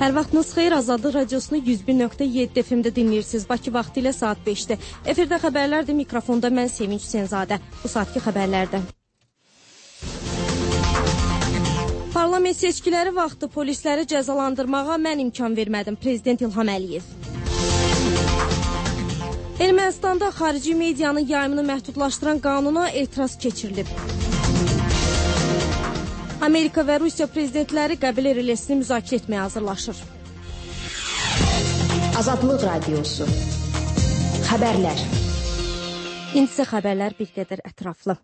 Hər vaxtınız xeyir, Azadlıq Radiosunu 101.7 FM-də dinləyirsiniz. Bakı vaxtı ilə saat 5-dir. Efirdə xəbərlərdir, mikrofonda mən Sevinç Hüseynzadə. Bu saatki xəbərlərdə. Parlament seçkiləri vaxtı polisləri cəzalandırmağa mən imkan vermədim. Prezident İlham Əliyev. Ermənistanda xarici medianın yayımını məhdudlaşdıran qanuna etiraz keçirilib. Amerika və Rusiya prezidentləri Qəbələ relesini müzakirə etməyə hazırlaşır. Azadlıq Radiosu. Xəbərlər. İndi xəbərlər bir qədər ətraflı.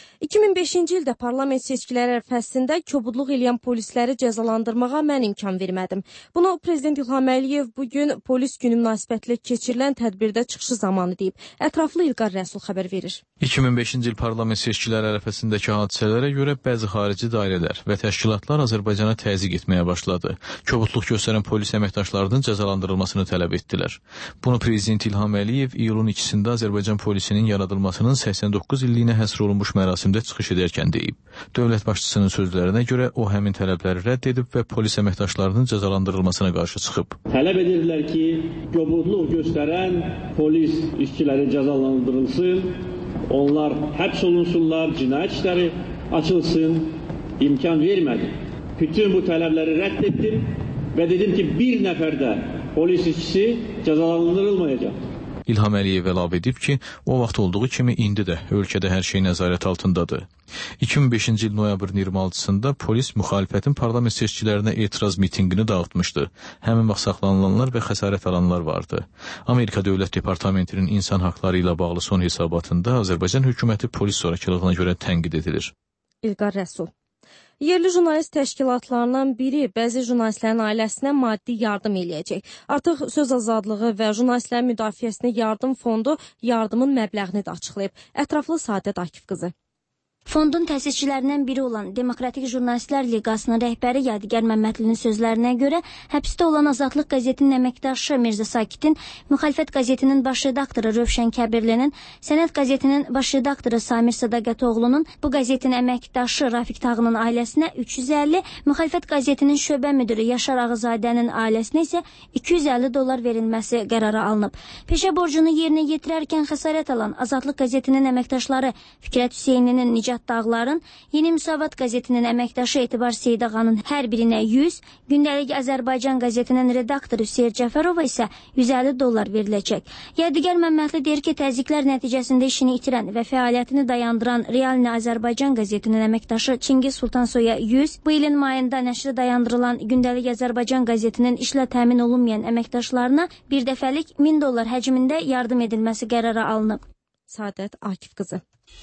2005-ci ildə parlament seçkiləri ərəfəsində kobudluq eləyən polisləri cəzalandırmağa mən imkan vermədim. Bunu Prezident İlham Əliyev bugün polis günü münasibətilə keçirilən tədbirdə çıxışı zamanı deyib. Ətraflı İlqar Rəsul xəbər verir. 2005-ci il parlament seçkiləri ərəfəsindəki hadisələrə görə bəzi xarici dairələr və təşkilatlar Azərbaycana təzyiq etməyə başladı. Kobudluq göstərən polis əməkdaşlarının cəzalandırılmasını tələb etdilər. Bunu Prezident İlham Əliyev iyulun 2-sində Azərbaycan polisinin yaradılmasının 89 illiyinə həsr olunmuş mərasimdə çıxış edərkən deyib. Dövlət başçısının sözlərinə görə o həmin tələbləri rədd edib və polis əməkdaşlarının cəzalandırılmasına qarşı çıxıb. Tələb edirlər ki, kobudluq göstərən polis işçiləri cəzalandırılsın, onlar həbs olunsunlar, cinayət işləri açılsın, imkan vermədim. Bütün bu tələbləri rədd etdim və dedim ki, bir nəfər də polis işçisi cəzalandırılmayacaq. İlham Əliyev əlavə edib ki, o vaxt olduğu kimi indi də ölkədə hər şey nəzarət altındadır. 2005-ci il noyabrın 26-sında polis müxalifətin parlament seçkilərinə etiraz mitinqini dağıtmışdı. Həmin vaxt saxlanılanlar və xəsarət alanlar vardı. Amerika Dövlət Departamentinin insan haqları ilə bağlı son hesabatında Azərbaycan hökuməti polis zorakılığına görə tənqid edilir. İlqar Rəsul. Yerli jurnalist təşkilatlarından biri bəzi jurnalistlərin ailəsinə maddi yardım eləyəcək. Artıq söz azadlığı və jurnalistlərin müdafiəsinə yardım fondu yardımın məbləğini də açıqlayıb. Ətraflı Səadət Akif qızı. Fondun təsisçilərindən biri olan Demokratik Jurnalistlər Liqasının rəhbəri Yadigar Məmmədlinin sözlərinə görə, həbsdə olan Azadlıq qəzetinin əməkdaşı Mirzə Sakitin, Müxalifət qəzetinin baş redaktoru Rövşən Kəbirlinin, Sənət qəzetinin baş redaktoru Samir Sədaqətoğlunun, bu qəzetin əməkdaşı Rafiq Tağının ailəsinə 350, Müxalifət qəzetinin şöbə müdürü Yaşar Ağızadənin ailəsinə isə $250 verilməsi qərara alınıb. Peşə borcunu yerinə yetirərkən xəsarət alan Azadlıq qəzetinin əməkdaşları Fikrət Hüseyninin, Nicat Dağların, Yeni Müsavat qəzetinin əməkdaşı Etibar Seydağanın hər birinə 100, Gündəlik Azərbaycan qəzetinin redaktoru Hüseyin Cəfərova isə $150 veriləcək. Yadigar Məmmədli deyir ki, təzyiqlər nəticəsində işini itirən və fəaliyyətini dayandıran Realni Azərbaycan qəzetinin əməkdaşı Çingiz Sultansoya 100, bu ilin mayında nəşri dayandırılan Gündəlik Azərbaycan qəzetinin işlə təmin olunmayan əməkdaşlarına bir dəfəlik $1000 həcmində yardım edilməsi qərara alınıb. Səadət Akif qızı.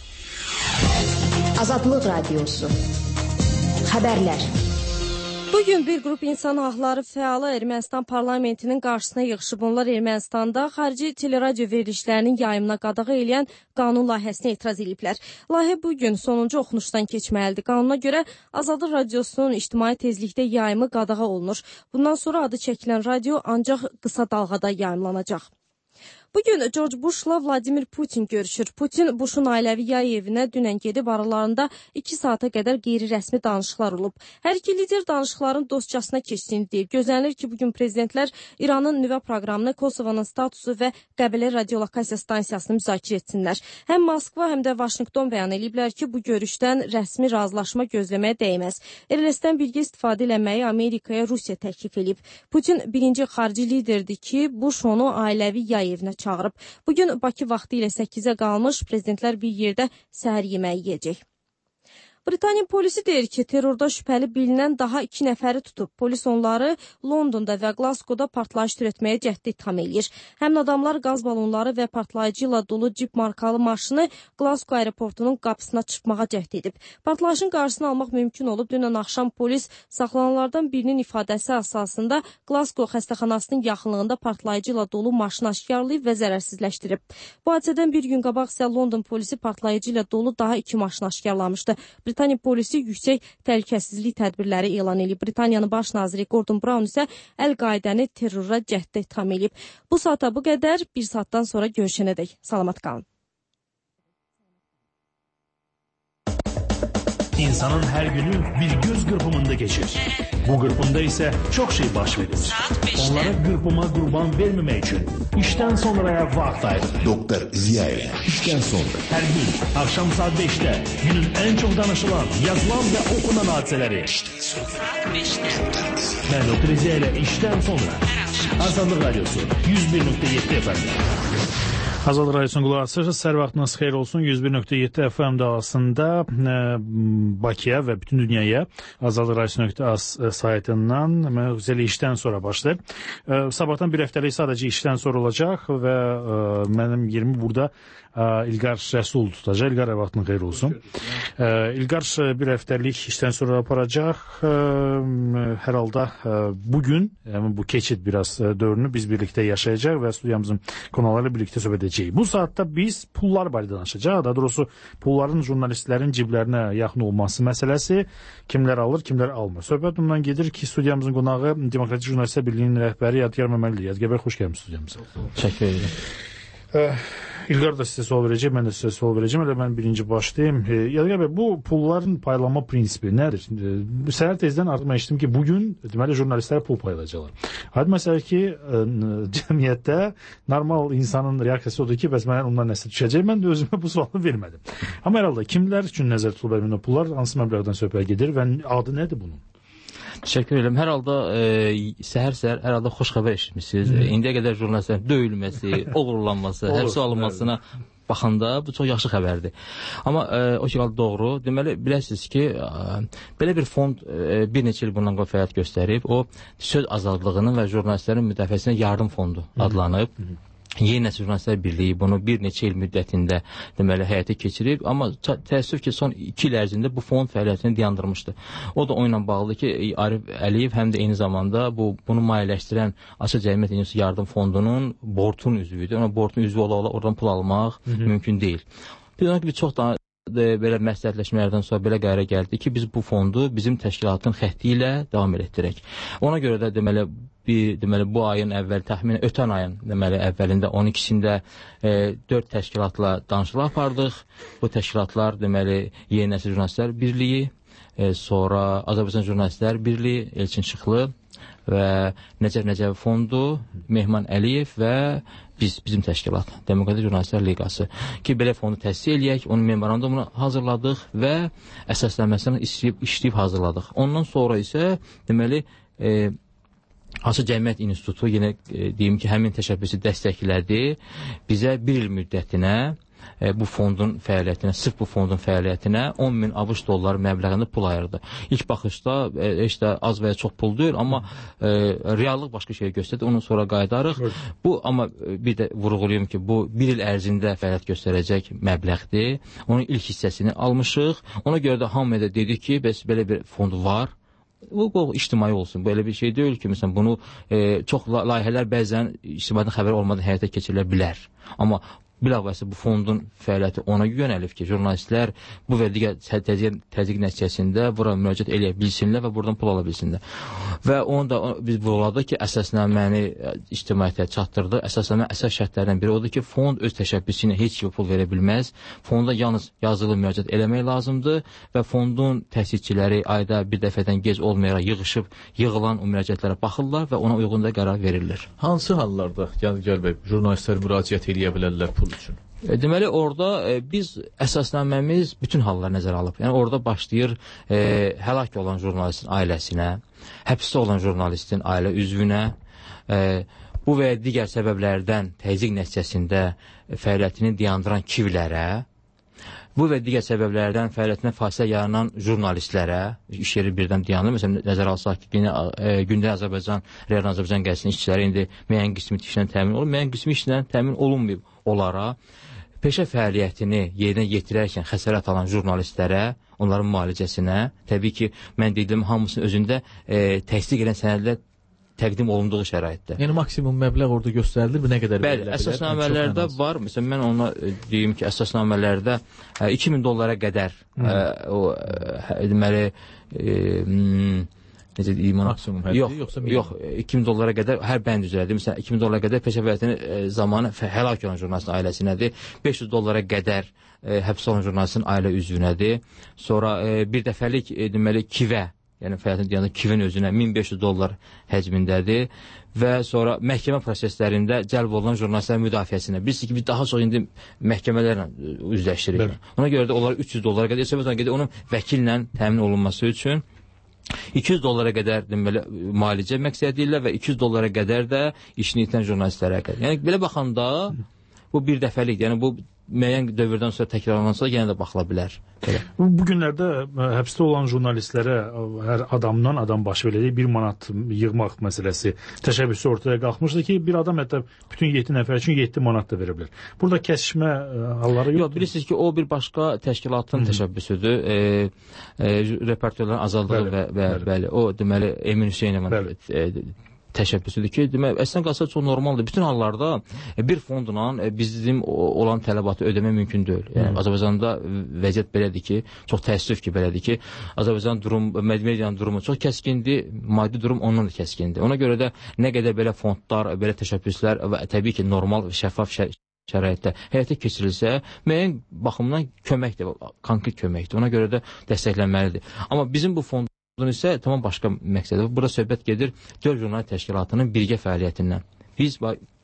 Azadlıq Radiosu. Xəbərlər. Bugün bir qrup insan haqları fəalı Ermənistan parlamentinin qarşısına yığışıb. Onlar Ermənistanda xarici teleradio verilişlərinin yayımına qadağa eləyən qanun layihəsinə etiraz ediblər. Layihə bugün sonuncu oxunuşdan keçməlidir. Qanuna görə Azadlıq Radiosunun ictimai tezlikdə yayımı qadağa olunur. Bundan sonra adı çəkilən radio ancaq qısa dalğada yayımlanacaq. Bugün George Bush'la Vladimir Putin görüşür. Putin, Bush'un ailəvi yay evinə dünən gedib aralarında 2 saata qədər qeyri-rəsmi danışıqlar olub. Hər iki lider danışıqların dostcasına keçdiyini deyib. Gözlənilir ki, bugün prezidentlər İranın nüvə proqramını, Kosovanın statusu və Qəbələ radiolokasiya stansiyasını müzakirə etsinlər. Həm Moskva, həm də Vaşinqton bəyan ediblər ki, bu görüşdən rəsmi razılaşma gözləməyə dəyməz. RLS-dən birgə istifadə eləməyi Amerikaya Rusiya təklif edib. Putin birinci xarici liderdir ki, Bush onu ailəvi yay evinə çağırıb. Bugün Bakı vaxtı ilə 8-ə qalmış prezidentlər bir yerdə səhər yeməyi yeyəcək. Britaniya polisi deyir ki, terrorda şübhəli bilinən daha 2 nəfəri tutub. Polis onları Londonda və Glasgow'da partlayış törətməyə cəhd itham eləyir. Həmin adamlar qaz balonları və partlayıcı ilə dolu cip markalı maşını Glasgow aeroportunun qapısına çırpmağa cəhd edib. Partlayışın qarşısını almaq mümkün olub. Dünən axşam polis saxlananlardan birinin ifadəsi əsasında Glasgow xəstəxanasının yaxınlığında partlayıcı ilə dolu maşını aşkarlayıb və zərərsizləşdirib. Bu hadisədən bir gün qabaq isə London polisi partlayıcı ilə dolu daha 2 maşını aşkarlamışdı. Britaniya polisi yüksək təhlükəsizlik tədbirləri elan edib. Britaniyanın baş naziri Gordon Brown isə Əl-Qaidəni terrora cəhddə itham edib. Bu saata bu qədər, bir saatdan sonra görüşənədək. Salamat qalın. İnsanın her günü bir göz qırpımında geçir. Bu qırpımda ise çok şey baş verir. Onlara qırpıma qurban vermemek için işten sonraya vaxt ayırın. Doktor Ziyayev, işten sonra. Her gün akşam saat 5'te günün en çok danışılan, yazılan ve okunan hadiseleri. Ben Doktor Ziyayev işten sonra. Azadlıq Radyosu 101.7 FM'de. Azadlıq Radyosu'nun qulaq asırsınız. Hər vaxtınız xeyir olsun. 101.7 FM davasında Bakıya və bütün dünyaya Azadlıq Radyosu.az saytından müxtəli işdən sonra başlayır. Sabahdan bir həftəlik sadəcə işdən sonra olacaq və mənim yerimi burada İlqar Rəsul tutacaq. İlqar, hər vaxtın xeyir olsun. İlqar bir həftəlik işdən sonra aparacaq. Hər halda bugün bu keçid biraz dövrünü biz birlikte yaşayacaq və studiyamızın konularıyla birlikte söhbət edəcəyik. Bu saatdə biz pullar barədə danışacaq. Daha doğrusu pulların jurnalistlərin ciblərinə yaxın olması məsələsi, kimlər alır, kimlər almır. Söhbət bundan gedir ki, studiyamızın qonağı Demokratik Jurnalistlər Birliyinin rəhbəri Yadigar Məmməlidir. Yadigar bəy, xoş gəlmişsiniz studiyamıza. Təşəkkür edirəm. İlqar da sizə sual verəcək, mən də sizə sual verəcəm. Elə mən birinci başlayayım. Yadigar bəy, bu pulların paylanma prinsipi nədir? Səhər tezdən artıq mən eşitdim ki, bugün deməli jurnalistlərə pul paylayacaqlar. Hadi məsələ ki, cəmiyyətdə normal insanın reaksiyası odur ki, bəs mənə ondan nəsə düşəcək. Mən də özümə bu sualı vermədim. Amma hər halda kimlər üçün nəzərdə tutulur pullar, hansı məbləğdən söhbət gedir və adı nədir bunun? Təşəkkür edirəm. Hər halda səhər-səhər hər halda xoş xəbər eşitmişsiniz. İndiyə qədər jurnalistlərin döyülməsi, oğurlanması, həbsə alınmasına baxanda bu çox yaxşı xəbərdir. Amma o ki qaldı doğru. Deməli, biləsiniz ki, belə bir fond bir neçə il bundan qabaq fəaliyyət göstərib. O söz azadlığının və jurnalistlərin müdafiəsinə yardım fondu adlanıb. Yeni Nəsil Jurnalistlər Birliyi bunu bir neçə il müddətində deməli həyata keçirib, amma təəssüf ki, son 2 il ərzində bu fond fəaliyyətini dayandırmışdı. O da onunla bağlıdır ki, Arif Əliyev həm də eyni zamanda bunu maliyyələşdirən Açıq Cəmiyyət İnstitutu Yardım Fondunun boardunun üzvüydü. Ona boardun üzvü ola oradan pul almaq mümkün deyil. Bir ona ki, çox daha belə məsləhətləşmələrdən sonra belə qərara gəldi ki, biz bu fondu bizim təşkilatın xətti ilə davam etdirək. Ona görə də deməli bu ayın əvvəl təxminən ötən ayın deməli əvvəlində 12-sində 4 təşkilatla danışıqlar apardıq. Bu təşkilatlar deməli Yeni Nəsil Jurnalistlər Birliyi, sonra Azərbaycan Jurnalistlər Birliyi, Elçin Şıxlı və Nəcəf Nəcəvi Fondu, Mehman Əliyev və bizim təşkilat, Demokratik Jurnalistlər Liqası ki, belə fondu təsis eləyək, onun memorandumunu hazırladıq və əsaslənməsini işləyib hazırladıq. Ondan sonra isə deməli Açıq Cəmiyyət İnstitutu yenə deyim ki, həmin təşəbbüsü dəstəklədi. Bizə bir il müddətinə bu fondun fəaliyyətinə, sırf bu fondun fəaliyyətinə 10.000 ABŞ dolları məbləğində pul ayırdı. İlk baxışda heç də az və ya çox pul deyil, amma reallıq başqa şey göstərdi. Ondan sonra qayıdarıq. Bu, amma bir də vurğulayım ki, bu bir il ərzində fəaliyyət göstərəcək məbləğdir. Onun ilk hissəsini almışıq. Ona görə də hamıya da dedik ki, bəs belə bir fond var. Bu ictimai olsun. Böyle bir şey deyil ki, məsələn, bunu çox layihələr bəzən ictimaiyyətin xəbəri olmadan həyata keçirilə bilər. Amma bilavəsə bu fondun fəaliyyəti ona yönəlib ki, jurnalistlər bu və digər təzyiq nəticəsində bura müraciət eləyə bilsinlər və buradan pul ala bilsinlər. Və onu da biz vurğuladıq ki, əsasnaməni ictimaiyyətə çatdırdı. Əsasnamə əsas şərtlərdən biri odur ki, fond öz təşəbbüsü ilə heç kimi pul verə bilməz. Fonda yalnız yazılı müraciət eləmək lazımdır və fondun təsisçiləri ayda bir dəfədən gec olmayaraq yığılan o müraciətlərə baxırlar və ona uyğun da qərar verilir. Hansı hallarda Yadigar bəy jurnalistlər müraciət eləyə bilərlər pul üçün? Deməli, orada biz əsasnaməmiz bütün hallar nəzərə alıb. Yəni, orada başlayır həlak olan jurnalistin ailəsinə, həbsdə olan jurnalistin ailə üzvünə, bu və digər səbəblərdən təzyiq nəticəsində fəaliyyətini dayandıran kivlərə, bu və digər səbəblərdən fəaliyyətinə fasilə yaranan jurnalistlərə, iş yeri birdən dayanır. Məsələn, nəzərə alsaq ki, Gündə Azərbaycan, Real Azərbaycan qəzetinin işçiləri indi müəyyən qismi işlə təmin olunub, müəyyən qismi işlə təmin olunmayıb onlara. Peşə fəaliyyətini yerinə yetirərkən xəsarət alan jurnalistlərə, onların müalicəsinə, təbii ki, mən dediyim hamısının özündə təsdiq edən sənədlər təqdim olunduğu şəraitdə. Yəni maksimum məbləğ orada göstərilir, nə qədər verilə bilər? Bəli, əsasnamələrdə var. Məsələn, mən ona deyim ki, əsasnamələrdə 2000 dollara qədər deməli necə deyim ona? Maksimum həddi yoxsa minimum? Yox, 2000 dollara qədər hər bənd üzrədir. Məsələn, 2000 dollara qədər peşə fəaliyyətinin zamanı həlak olan jurnalistin ailəsinədir. 500 dollara qədər həbs olan jurnalistin ailə üzvünədir. Sonra bir dəfəlik deməli kivə, yəni fəaliyyətin deyəndə kivin özünə 1500 dollar həcmindədir və sonra məhkəmə proseslərində cəlb olunan jurnalistlərin müdafiəsinə. Bilirsiniz ki, biz daha çox indi məhkəmələrlə üzləşirik. Ona görə də onlar 300 dollara qədər, söhbət gedir onun vəkillə təmin olunması üçün 200 dollara qədər deməli müalicə məqsədi ilə və 200 dollara qədər də işini itirən jurnalistlərə qədər. Yəni belə baxanda bu bir dəfəlik, yəni bu müəyyən dövrdən sonra təkrarlansa yenə də baxıla bilər. Bu günlərdə həbsdə olan jurnalistlərə hər adamdan adam başı verəcək 1 manat yığmaq məsələsi təşəbbüsü ortaya qalxmışdı ki, bir adam hətta bütün 7 nəfər üçün 7 manat da verə bilər. Burada kəsişmə halları yoxdur. Bilirsiniz ki, o bir başqa təşkilatın təşəbbüsüdür. Reportyorların azadlığı və bəli, o deməli Emin Hüseynovun təşəbbüsüdür ki, demək, əslən qalsa çox normaldır. Bütün hallarda bir fondla bizim olan tələbatı ödəmək mümkün deyil. Yəni, Azərbaycanda vəziyyət belədir ki, çox təəssüf ki, belədir ki, Azərbaycan medianın durumu çox kəskindir, maddi durum ondan da kəskindir. Ona görə də nə qədər belə fondlar, belə təşəbbüslər və təbii ki, normal, şəffaf şəraitdə həyata keçirilsə, müəyyən baxımdan köməkdir, konkret köməkdir. Ona görə də dəstəklənməlidir. Amma bizim bu fond isə tamam başqa məqsədə. Burada söhbət gedir 4 jurnalist təşkilatının birgə fəaliyyətindən. Biz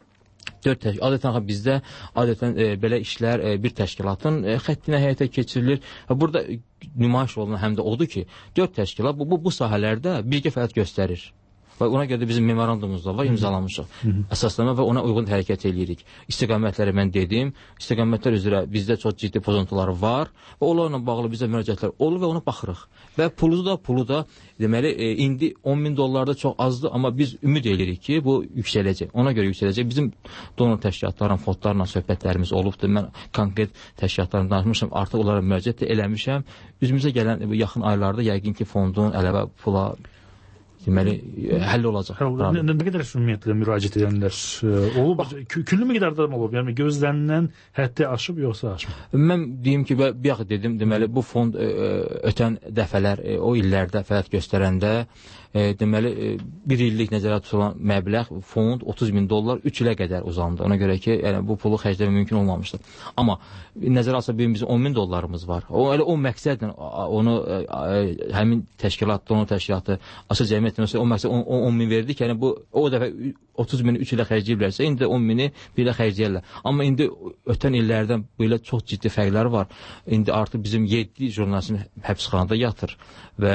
adətən bizdə belə işlər bir təşkilatın xəttinə həyata keçirilir. Burada nümayiş olunan həm də odur ki, 4 təşkilat bu sahələrdə birgə fəaliyyət göstərir. Və ona görə də bizim memorandumumuzda var, imzalamışıq. Əsaslama və ona uyğun hərəkət edirik. İstiqamətləri mən dedim. İstiqamətlər üzrə bizdə çox ciddi pozuntuları var və onlarla bağlı bizə müraciətlər olur və ona baxırıq. Və pulu da deməli indi 10.000 dollarda çox azdır, amma biz ümid edirik ki, bu yüksələcək. Ona görə yüksələcək. Bizim donor təşkilatların, fondlarla söhbətlərimiz olubdur. Mən konkret təşkilatlarla danışmışam, artıq onlara müraciət eləmişəm. Üzümüzə gələn yaxın aylarda yəqin ki, fondun əlavə pula deməli, həll olacaq. Nə qədər ümumiyyətlə müraciət edənlər olub? Küllü miqdarda mı olub? Yəni gözlənilən həddi aşıb yoxsa aşmır? Mən deyim ki, bayaq dedim, deməli, bu fond ötən dəfələr, o illərdə fəaliyyət göstərəndə deməli, bir illik nəzərə tutulan məbləğ, fond 30.000 dollar 3 ilə qədər uzandı. Ona görə ki, yəni, bu pulu xərcləmək mümkün olmamışdır. Amma nəzərə alsa bizim 10.000 dollarımız var. O məqsədlə onu həmin təşkilat, donor təşkilatı, asıl cəmiyyət o məqsəd 10.000 verdi ki, yəni o dəfə 30.000-i 3 ilə xərcləyiblərsə, indi 10.000-i 1 ilə xərcləyərlər. Amma indi ötən illərdən belə çox ciddi fərqləri var. İndi artıq bizim 7 jurnalistin həbsxanada yatır və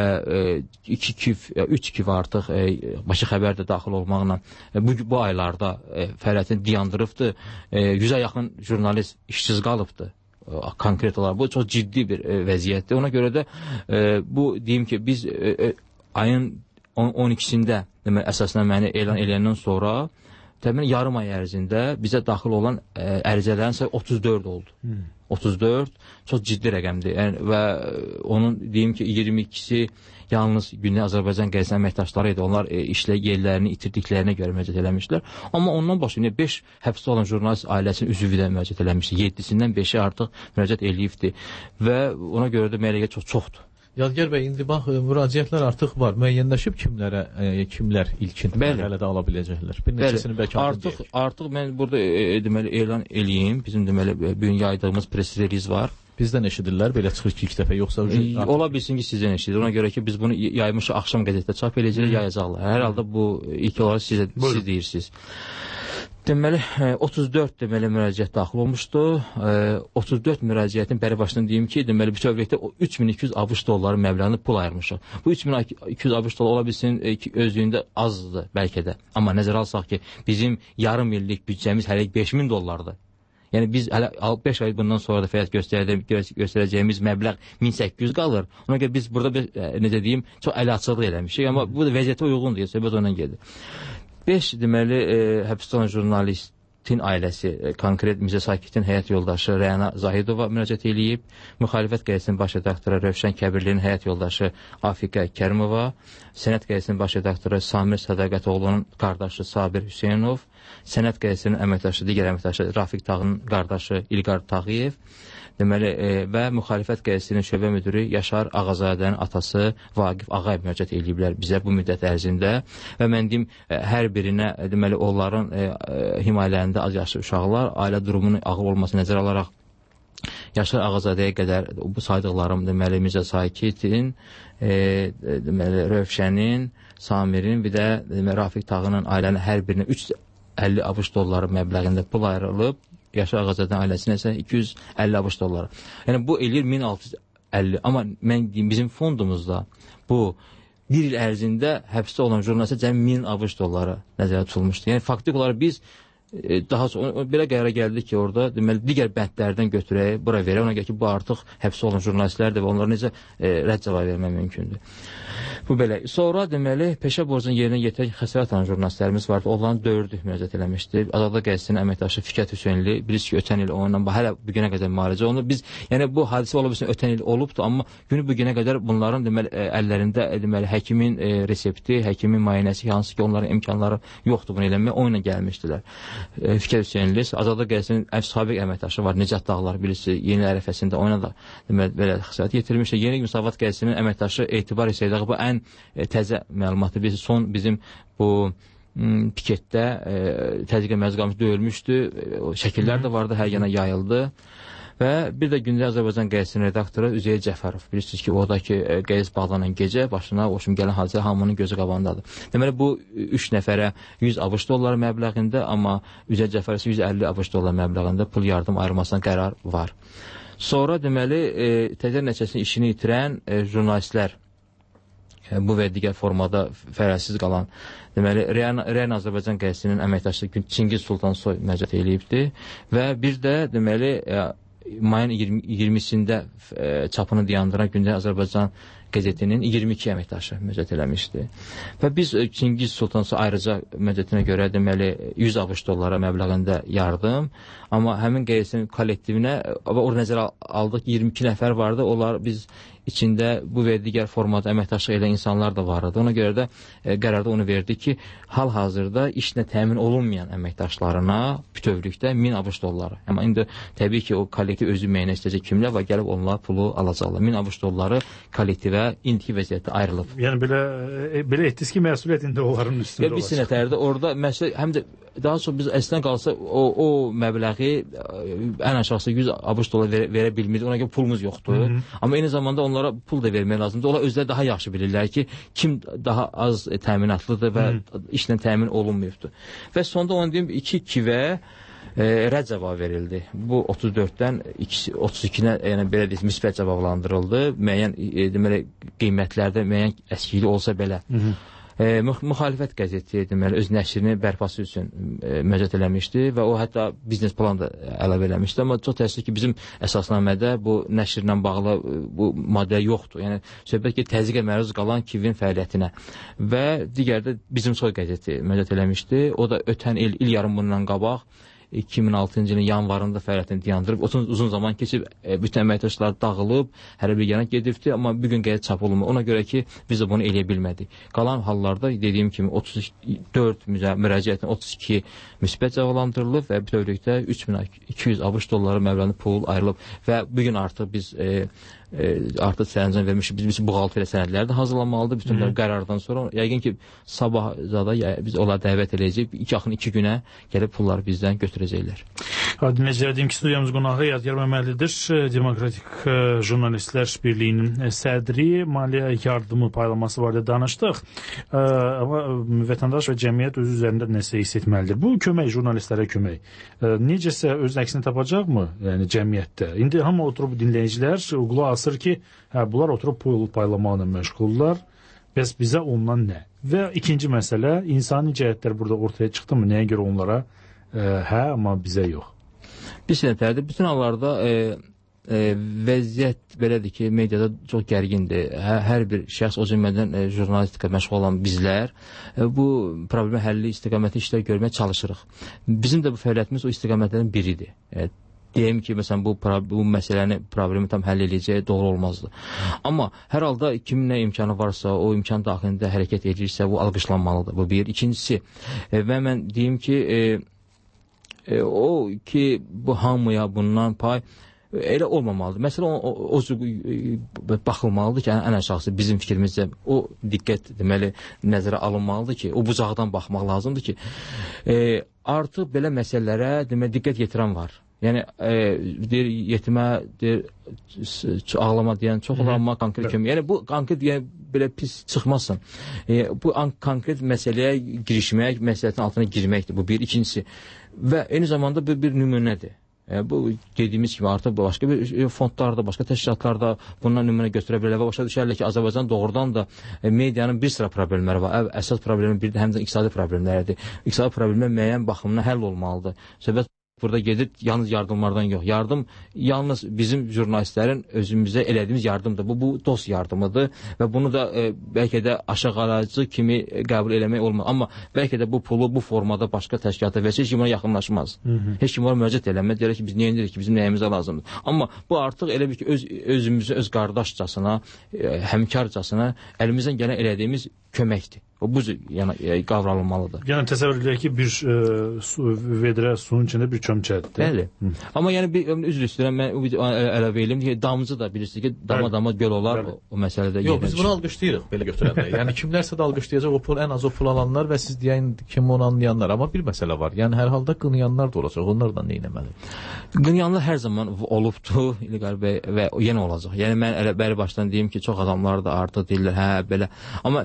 3 kiv artıq Bakı Xəbərdə daxil olmaqla bu aylarda fəaliyyətini dayandırıbdır. 100-ə yaxın jurnalist işsiz qalıbdır. Konkret olaraq bu çox ciddi bir vəziyyətdir. Ona görə də bu deyim ki, biz ayın 12-sində əsasnaməni elan eləyəndən sonra təxminən yarım ay ərzində bizə daxil olan ərizələrin sayı 34 oldu. 34 çox ciddi rəqəmdir. Yəni, və onun deyim ki, 22-si yalnız Güney Azərbaycan qəzetinin əməkdaşları idi. Onlar işlə yerlərini itirdiklərinə görə müraciət eləmişlər. Amma ondan başqa 5 həbsdə olan jurnalist ailəsinin üzvü də müraciət eləmişdi. 7-sindən 5-i artıq müraciət eləyibdi və ona görə də mənə görə çoxdur. Yadgar bəy, indi bax, müraciətlər artıq var. Müəyyənləşib kimlər ilkin mərhələdə ala biləcəklər? Bir neçəsini bəlkə artıq mən burada deməli elan eləyim. Bizim deməli bu gün yaydığımız press release var. Bizdən eşidirlər, belə çıxır ki, ilk dəfə, yoxsa ola bilsin ki, sizdən eşidir. Ona görə ki, biz bunu yaymışıq, axşam qəzetdə çap eləyəcək, yayacaqlar. Hər halda bu ilk olaraq siz deyirsiniz. Deməli, 34 deməli müraciət daxil olmuşdu. 34 müraciətin bəri başından deyim ki, deməli bütövlükdə 3200 ABŞ dolları məbləğini pul ayırmışıq. Bu 3200 ABŞ dolları ola bilsin özlüyündə azdır bəlkə də. Amma nəzərə alsaq ki, bizim yarım illik büdcəmiz hələ 5000 dollardır. Yəni biz hələ 5 ay bundan sonra da fəaliyyət göstərəcəyimiz məbləğ 1800 qalır. Ona görə biz burada necə deyim, çox əli açıqlıq eləmişik, amma bu da vəziyyətə uyğundur, söhbət ondan gedir. 5 deməli həbsdə olan jurnalistin ailəsi, konkret Mirzə Sakitin həyat yoldaşı Rəna Zahidova müraciət eləyib. Müxalifət qəzetinin baş redaktoru Rövşən Kəbirlinin həyat yoldaşı Afiqə Kərimova, Sənət qəzetinin baş redaktoru Samir Sədaqətoğlu'nun qardaşı Sabir Hüseynov, Sənət qəzetinin əməkdaşı, digər əməkdaşı Rafiq Tağının qardaşı İlqar Tağıyev, deməli, və müxalifət qəzetinin şöbə müdürü Yaşar Ağazadənin atası Vaqif Ağayev müraciət ediblər bizə bu müddət ərzində və mən deyim, hər birinə, deməli, onların himayələrində az yaşlı uşaqlar, ailə durumunun ağır olması nəzərə alaraq Yaşar Ağazadəyə qədər bu saydıqlarım, deməli, Mirzə Sakitin, deməli, Rövşənin, Samirin, bir də deməli, Rafiq Tağının ailənin hər birinə 350 ABŞ dolları məbləğində pul ayrılıb, Yaşar Ağazadənin ailəsinə isə 250 ABŞ dolları. Yəni, bu eləyir 1650. Amma mən deyim, bizim fondumuzda bu bir il ərzində həbsdə olan jurnalistə cəmi 1000 ABŞ dolları nəzərdə tutulmuşdur. Yəni, faktik olaraq biz daha sonra belə qərara gəldik ki, orada deməli, digər bəndlərdən götürək, bura verək. Ona görə ki, bu artıq həbsə olan jurnalistlərdir və onlara necə rədd cavab vermək mümkündür. Bu belə. Sonra deməli, peşə borcunun yerinə yetirək xəsarət alan jurnalistlərimiz vardı. Onların 4-ü müraciət eləmişdi. Azadlıq qəzetinin əməkdaşı Fikət Hüseynli, bilirsiniz ki, ötən il onunla hələ bu günə qədər müalicə olunur. Biz, yəni bu hadisə ola bilsin ötən il olubdur, amma günü bu günə qədər bunların deməli əllərində deməli həkimin resepti, həkimin müayinəsi, hansı ki, onların imkanları yoxdur bunu eləməyə, o ilə gəlmişdilər. Fikət Hüseynli, Azadlıq qəzetinin sabiq əməkdaşı var, Nicat Dağlar, bilirsiniz, yeni ərəfəsində ona da deməli belə xəsarət yetirmişdir. Yeni Müsavat qəzetinin əməkdaşı Etibar Hüseydağ, bu ən təzə məlumatı, son bizim bu piketdə təzyiqə məruz qalmış döyülmüşdü, şəkillər də vardı, hər yana yayıldı. Və bir də Gündəlik Azərbaycan qəzetinin redaktoru Üzeyir Cəfərov. Bilirsiniz ki, oradakı qəzet bağlanan gecə başına oşum gələn hadisə hamının gözü qabağındadır. Deməli, bu 3 nəfərə 100 ABŞ dolları məbləğində, amma Üzeyir Cəfərov 150 ABŞ dolları məbləğində pul yardım ayrılmasına qərar var. Sonra, deməli, təzyiq nəticəsində işini itirən jurnalistlər, bu və digər formada fəaliyyətsiz qalan, deməli, Real Azərbaycan qəzetinin əməkdaşı Çingiz Sultansoy müraciət edibdi və bir də, deməli, mayın 20-sində çapını dayandıran Gündəlik Azərbaycan qəzetinin 22 əməkdaşı müraciət eləmişdi. Və biz Çingiz Sultansoy ayrıca müraciətinə görə, deməli, 100 ABŞ dolları məbləğində yardım, amma həmin qəzetin kollektivinə, orada nəzərə aldıq 22 nəfər vardı, onlar biz içində bu və digər formada əməkdaşlıq edən insanlar da vardı. Ona görə də qərarda onu verdi ki, hal-hazırda işlə təmin olunmayan əməkdaşlarına bütövlükdə 1000 ABŞ dolları. Amma indi təbii ki, o kollektiv özü müəyyən edəcək kimlər var, gəlib onlar pulu alacaqlar. 1000 ABŞ dolları kollektivə indiki vəziyyətdə ayrılıb. Yəni belə etdiniz ki, məsuliyyət indi onların üstündə olacaq. Bir sinətlərdə orada məsuliyyət, həm də daha çox biz əslində qalsa o məbləği ən aşağısı 100 ABŞ dolları verə bilmirik. Ona görə pulumuz yoxdur. Amma eyni zamanda onlara pul da vermək lazımdır. Onlar özləri daha yaxşı bilirlər ki, kim daha az təminatlıdır və işlə təmin olunmayıbdır. Və sonda onu deyim, 2-2 rədd cavab verildi. Bu 34-dən 32-nə, yəni belə deyək, müsbət cavablandırıldı. Müəyyən deməli qiymətlərdə müəyyən əskilik olsa belə. Müxalifət qəzeti deməli öz nəşrini bərpası üçün müraciət eləmişdi və o hətta biznes plan da əlavə eləmişdi, amma çox təəssüf ki, bizim əsasnamədə bu nəşrlə bağlı bu maddə yoxdur. Yəni söhbət ki, təzyiqə məruz qalan KİV-in fəaliyyətinə və digər də Bizim Soy qəzeti müraciət eləmişdi. O da ötən il yarım bundan qabaq 2006-cı ilin yanvarında fəaliyyətini dayandırıb, uzun zaman keçib, bütün əməkdaşlar dağılıb, hər bir yana gedibdi, amma bugün qəzet çap olunmur. Ona görə ki, biz də bunu eləyə bilmədik. Qalan hallarda, dediyim kimi, 34 müraciətin 32 müsbət cavablandırılıb və bütövlükdə 3200 ABŞ dolları məbləğində pul ayrılıb və bugün artıq biz artıq sərəncam vermişik. Biz buğaltı ilə sənədləri də hazırlanmalıdır. Bütün qərardan sonra yəqin ki, sabah zada biz onları dəvət edəcəyik. Yaxın 2 günə gəlib pulları bizdən götürəcəklər. Dinləyicilər, deyim ki, studiyamız qonağı Yadigar Məmməlidir. Demokratik Jurnalistlər Birliyinin sədri, maliyyə yardımı paylaması barədə danışdıq. Amma vətəndaş və cəmiyyət özü üzərində nəsə hiss etməlidir. Bu kömək, jurnalistlərə kömək necəsə öz əksini tapacaqmı? Yəni cəmiyyətdə. İndi hamı oturub dinləyicilər qulaq asır ki, bunlar oturub pul paylamaqla məşğullar. Bəs bizə ondan nə? Və ikinci məsələ, insani cəhətlər burada ortaya çıxdı mı? Nəyə görə onlara amma bizə yox? Bir sənətlərdir. Bütün hallarda vəziyyət belədir ki, mediada çox gərgindir. Hər bir şəxs, o cümlədən jurnalistika məşğul olan bizlər bu problemi həlli istiqaməti işlər görməyə çalışırıq. Bizim də bu fəaliyyətimiz o istiqamətlərin biridir. deyim ki, məsələn, bu məsələni, problemi tam həll edəcək, doğru olmazdı. Amma hər halda kimin nə imkanı varsa, o imkan daxilində hərəkət edirsə, bu alqışlanmalıdır. Bu bir. İkincisi, və mən deyim ki, o ki, bu hamıya bundan pay elə olmamalıdır. Məsələn, o baxılmalıdır ki, ən aşağısı bizim fikrimizdə o diqqət deməli nəzərə alınmalıdır ki, o bucaqdan baxmaq lazımdır ki, artıq belə məsələlərə deməli diqqət yetirən var. Yəni deyir yetimə, deyir ağlama deyən çox olur, amma konkret kömək. Yəni bu konkret belə pis çıxmasın. Bu konkret məsələyə girişmək, məsələtin altına girməkdir. Bu bir. İkincisi və eyni zamanda bir nümunədir. Bu dediyimiz kimi artıq başqa bir fondlarda, başqa təşkilatlarda bundan nümunə götürə bilərlər və başa düşərlər ki, Azərbaycan doğrudan da medianın bir sıra problemləri var. Əsas problemi bir də həm də iqtisadi problemlərdir. İqtisadi problemlər müəyyən baxımına həll olmalıdır. Söhbət burada gedir yalnız yardımlardan yox. Yardım yalnız bizim jurnalistlərin özümüzə elədiyimiz yardımdır. Bu dost yardımıdır və bunu da bəlkə də aşağılayıcı kimi qəbul eləmək olmaz. Amma bəlkə də bu pulu bu formada başqa təşkilata versə heç kim ona yaxınlaşmaz. Heç kim ona müraciət eləməz. Deyir ki, biz niyə edirik ki, bizim nəyimizə lazımdır. Amma bu artıq elə bir ki, özümüzü öz qardaşcasına, həmkarcasına əlimizdən gələn elədiyimiz köməkdir. O bu qavralınmalıdır. Yəni təsəvvür edək ki, bir vedrə suyun içində bir çömçədir. Bəli. Amma yəni üzr istəyirəm, mən əlavə eləyim ki, damcı da bilirsiniz ki, dama göl olar o məsələdə. Yox, biz bunu alqışlayırıq belə götürəndə. Yəni kimlərsə də alqışlayacaq o pul, ən az o pul alanlar və siz deyən kimi onu anlayanlar. Amma bir məsələ var. Yəni hər halda qınayanlar da olacaq. Onlardan nə etməli? Qınayanlar hər zaman olubdu, İlqar bəy, və yenə olacaq. Yəni mən bəri başdan deyim ki, çox adamlar da artıq deyirlər, hə belə. Amma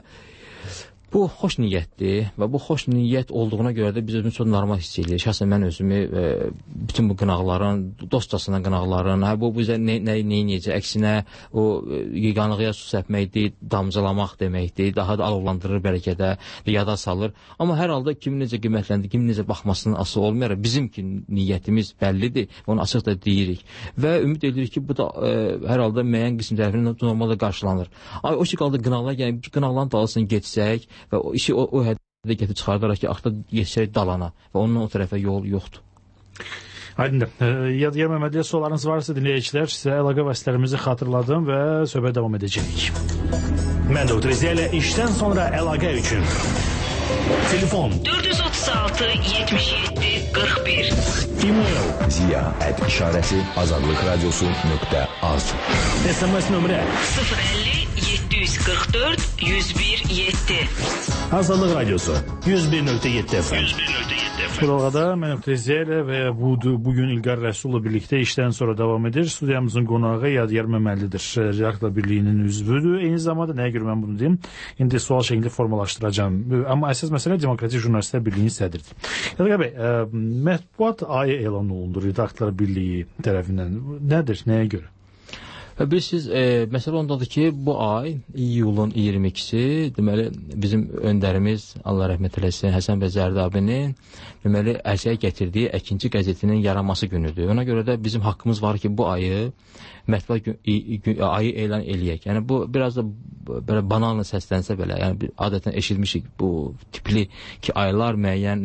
bu xoş niyyətdir və bu xoş niyyət olduğuna görə də biz özümüzü çox normal hiss edirik. Şəxsən mən özümü bütün bu qınaqların, dostcasına qınaqların, bu bizə nə edəcək, əksinə o qanıqıya su səpməkdir, damcalamaq deməkdir, daha da alovlandırır bəlkə də, yada salır. Amma hər halda kimin necə qiymətləndir, kimin necə baxmasının asılı olmayaraq bizim ki, niyyətimiz bəllidir, onu açıq da deyirik. Və ümid edirik ki, bu da hər halda müəyyən qism tərəfindən normalda qarşılanır. O ki, qaldı qınaqlar, yəni qınaqların dalısını getsək və o işi o həddə getirib çıxardaraq ki, axta geçsək dalana və ondan o tərəfə yol yoxdur. Aydındır. Yadigar Məmmədliyə suallarınız varsa dinləyicilər, sizə əlaqə vasitələrimizi xatırladım və söhbət davam edəcəyik. Mən Dr. Ziya ilə işdən sonra əlaqə üçün telefon 436 77 41 e-mail ziya@işarəsi azadlıqradiosu.az SMS nömrə 050 744 101 7 Azadlıq Radiosu 101.7 FM. Proqada mən Dr. Ziya ilə və bugün İlqar Rəsul'la birlikdə işdən sonra davam edir. Studiyamızın qonağı Yadigar Məmmədlidir. Redaktor Birliyinin üzvüdür. Eyni zamanda nəyə görə mən bunu deyim? İndi sual şəklində formalaşdıracağım. Amma əsas məsələ Demokratik Jurnalistlər Birliyinin sədridir. Yadigar bəy, mətbuat ayı elan olundu Redaktorlar Birliyi tərəfindən. Nədir, nəyə görə? Bilirsiniz, məsələ ondadır ki, bu ay iyulun 22-si, deməli, bizim öndərimiz, Allah rəhmət eləsin, Həsən bəy Zərdabinin, deməli, ərsəyə gətirdiyi əkinci qəzetinin yaranması günüdür. Ona görə də bizim haqqımız var ki, bu ayı mətbuat ayı elan eləyək. Yəni, bu biraz da belə banalına səslənsə belə, yəni adətən eşitmişik bu tipli ki, aylar müəyyən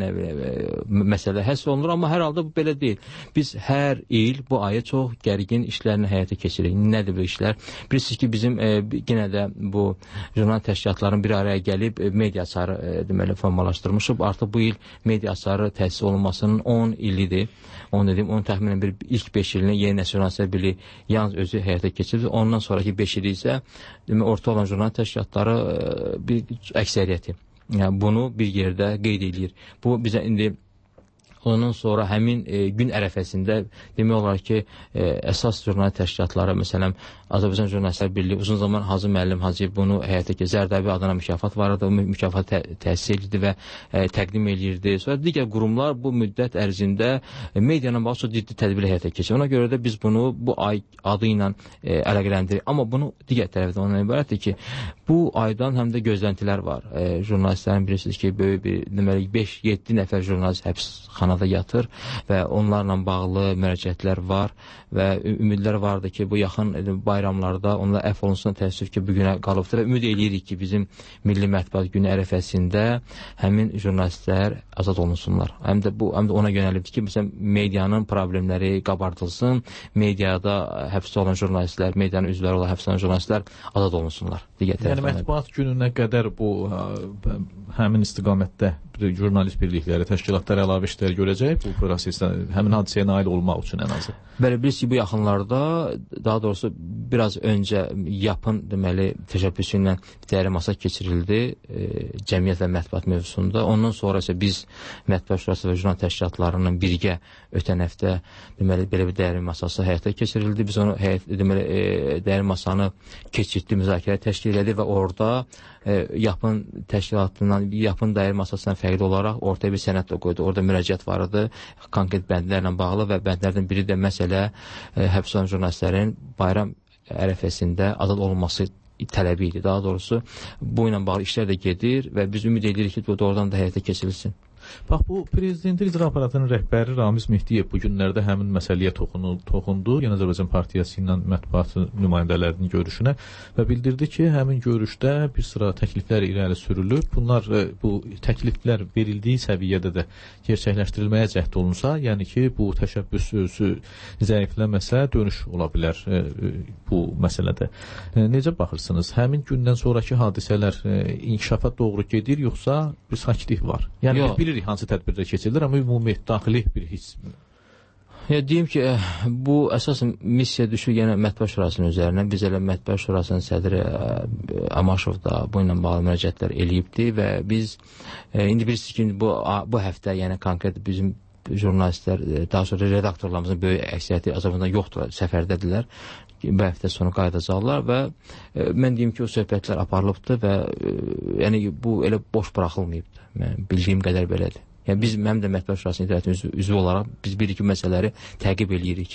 məsələ həsr olunur, amma hər halda bu belə deyil. Biz hər il bu ayı çox gərgin işlərini həyata keçiririk. Nədir bu işlər? Bilirsiniz ki, bizim yenə də bu jurnal təşkilatların bir araya gəlib media açarı deməli formalaşdırmışıq. Artıq bu il media açarı təsis olunmasının 10 ilidir. Onun təxminən ilk 5 ilini Yeni Nasional Birliyi yalnız özü həyata keçirir. Ondan sonraki 5 ili isə orta olan jurnal təşkilatları bir əksəriyyəti. Yəni, bunu bir yerdə qeyd edir. Bu bizə indi ondan sonra həmin gün ərəfəsində demək olar ki, əsas jurnal təşkilatları, məsələn, Azərbaycan Jurnalistlər Birliyi uzun zaman Hacı müəllim Hacıyev bunu həyata keçirdi. Zərdabi adına mükafat var idi, o mükafat təsis edirdi və təqdim edirdi. Sonra digər qurumlar bu müddət ərzində medianın bağlı çox ciddi tədbir həyata keçirdi. Ona görə də biz bunu bu ay adı ilə əlaqələndiririk. Amma bunu digər tərəfdən ondan ibarətdir ki, bu aydan həm də gözləntilər var. Jurnalistlərin bilirsiniz ki, böyük bir, deməli 5-7 nəfər jurnalist həbsxana həbsxanada yatır və onlarla bağlı müraciətlər var və ümidlər vardı ki, bu yaxın bayramlarda onlar əfv olunsun, təəssüf ki, bugünə qalıbdır və ümid eləyirik ki, bizim Milli Mətbuat Günü ərəfəsində həmin jurnalistlər azad olunsunlar. Həm də ona yönəlibdir ki, məsələn, medianın problemləri qabardılsın, mediada həbsdə olan jurnalistlər, medianın üzvləri olan həbsdə olan jurnalistlər azad olunsunlar. Yəni mətbuat gününə qədər bu həmin istiqamətdə jurnalist birlikləri, təşkilatlar əlavə işlər görəcək bu prosesdə, həmin hadisəyə nail olmaq üçün ən azı. Bəli, bilirsiniz, bu yaxınlarda, daha doğrusu biraz öncə YAP-ın deməli təşəbbüsü ilə dəyərli masa keçirildi cəmiyyət və mətbuat mövzusunda. Ondan sonra isə biz Mətbuat Şurası və jurnal təşkilatlarının birgə ötən həftə deməli belə bir dəyərli masası həyata keçirildi. Biz onu deməli dəyərli masanı keçirtdi, müzakirə təşkil elədi və orada YAP-ın təşkilatından, YAP-ın dəyərli masasından fərqli olaraq ortaya bir sənəd də qoydu. Orada müraciət var idi, konkret bəndlərlə bağlı və bəndlərdən biri də məsələ həbs olunan jurnalistlərin bayram ərəfəsində azad olunması tələbi idi. Daha doğrusu bu ilə bağlı işlər də gedir və biz ümid edirik ki, doğrudan da həyata keçirilsin. Bax, bu Prezidentin İcra Aparatının rəhbəri Ramiz Mehdiyev bu günlərdə həmin məsələyə toxundu. Yəni Azərbaycan Partiyası ilə mətbuat nümayəndələrinin görüşünə və bildirdi ki, həmin görüşdə bir sıra təkliflər irəli sürülüb. Bunlar, bu təkliflər verildiyi səviyyədə də gerçəkləşdirilməyə cəhd olunsa, yəni ki, bu təşəbbüs özü zəifləməsə dönüş ola bilər bu məsələdə. Necə baxırsınız? Həmin gündən sonraki hadisələr inkişafa doğru gedir, yoxsa bir sakitlik var? Yəni bilirik hansı tədbirlər keçirilir, amma ümumi daxili bir hiss. Deyim ki, bu əsasən missiya düşür yenə Mətbuat Şurasının üzərinə. Biz elə Mətbuat Şurasının sədri Amaşov da bu ilə bağlı müraciətlər eləyibdi və biz indi bilirsiniz ki, bu həftə yəni konkret bizim jurnalistlər, daha sonra redaktorlarımızın böyük əksəriyyəti Azərbaycanda yoxdur, səfərdədirlər. Bu həftə sonu qayıdacaqlar və mən deyim ki, o söhbətlər aparılıbdır və yəni bu elə boş buraxılmayıbdır. Mən bildiyim qədər belədir. Yəni biz mənim də Mətbuat Şurasının İdarəsinin üzvü olaraq biz bir-iki məsələləri təqib eləyirik.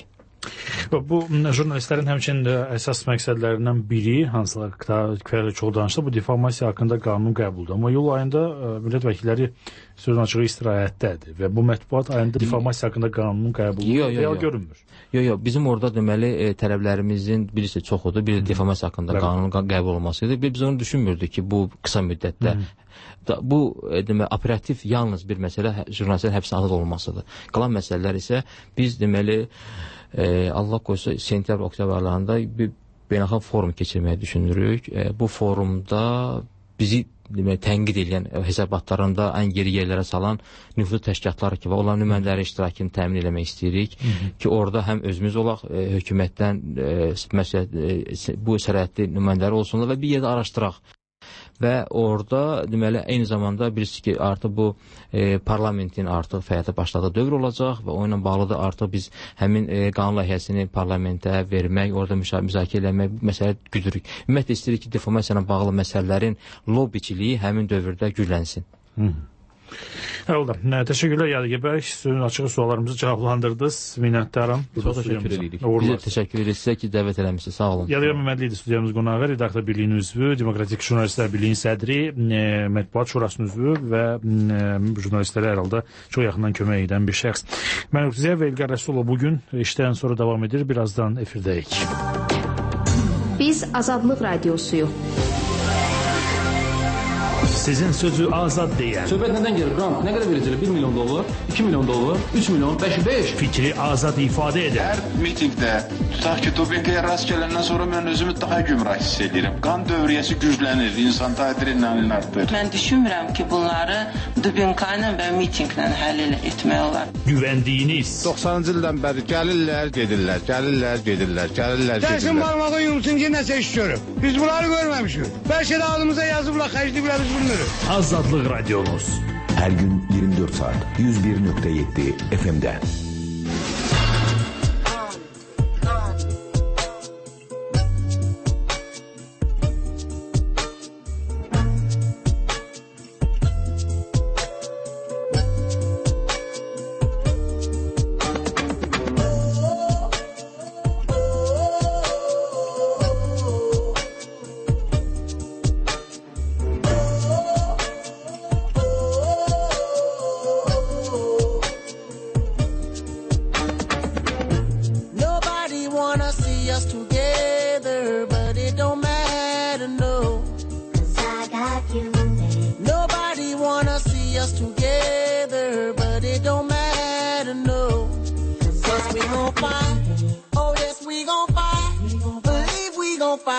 Bu jurnalistlərin həmçinin də əsas məqsədlərindən biri, hansılar kifayət çox danışdı, bu deformasiya haqqında qanun qəbuldur. Amma yol ayında millət vəkilləri sözün açığı istirahətdədir və bu mətbuat ayında deformasiya haqqında qanunun qəbulu real görünmür. Yox, bizim orada deməli tələblərimizin birisi çoxudur, biri deformasiya haqqında qanunun qəbul olmasıdır. Biz onu düşünmürdük ki, bu qısa müddətdə bu deməli operativ yalnız bir məsələ jurnalistlərin həbsdən azad olunmasıdır. Qalan məsələlər isə biz deməli Allah qoysa sentyabr oktyabr aylarında bir beynəlxalq forum keçirməyi düşünürük. Bu forumda bizi deməli tənqid edən hesabatlarında ən geri yerlərə salan nüfuzlu təşkilatlar ki, və onların nümayəndələri iştirakını təmin etmək istəyirik ki, orada həm özümüz olaq, hökumətdən məsələn bu sərhədli nümayəndələri olsunlar və bir yerdə araşdıraq. Və orada deməli eyni zamanda bilirsiniz ki, artıq bu parlamentin artıq fəaliyyətə başladığı dövr olacaq və o ilə bağlı da artıq biz həmin qanun layihəsini parlamentə vermək, orada müzakirə eləmək məsələ güdürük. Ümumiyyətlə istəyirik ki, deformasiya ilə bağlı məsələlərin lobbiçiliyi həmin dövrdə güclənsin. Oldu. Təşəkkürlər Yadigar bəy. Sözün açığı suallarımızı cavablandırdınız. Minnətdaram. Çox təşəkkür edirik. Biz də təşəkkür edirik sizə ki, dəvət eləmisiniz. Sağ olun. Yadigar Məmmədli idi studiyamız qonağı, redaktor birliyinin üzvü, Demokratik Jurnalistlər Birliyinin sədri, Mətbuat Şurasının üzvü və jurnalistlərə hər halda çox yaxından kömək edən bir şəxs. Mən Ürtüzəyev və İlqar Rəsulov bugün işdən sonra davam edir. Birazdan efirdəyik. Biz Azadlıq Radiosuyuq. Sizin sözü azad deyən. Söhbət nədən gelir? Qrant nə qədər verəcəklər? 1 milyon dollar, 2 milyon dollar, 3 milyon, 5. Fikri azad ifadə edən. Hər mitingdə tutaq ki, dopinqaya rast gələndən sonra mən özümü daha gümrah hiss edirəm. Qan dövriyyəsi güclənir, insan adrenalin artır. Mən düşünmürəm ki, bunları dopinqla və mitinqlə həll etmək olar. Güvəndiyiniz. 90-cı ildən bəri gəlirlər, gedirlər. Dəsin barmağı yumsun ki, nəsə iş görüb. Biz bunları görməmişik. Bəlkə də adımıza yazıblar, xərcliblər biz bilmirik. Azadlıq Radiomuz. Hər gün 24 saat 101.7 FM-də.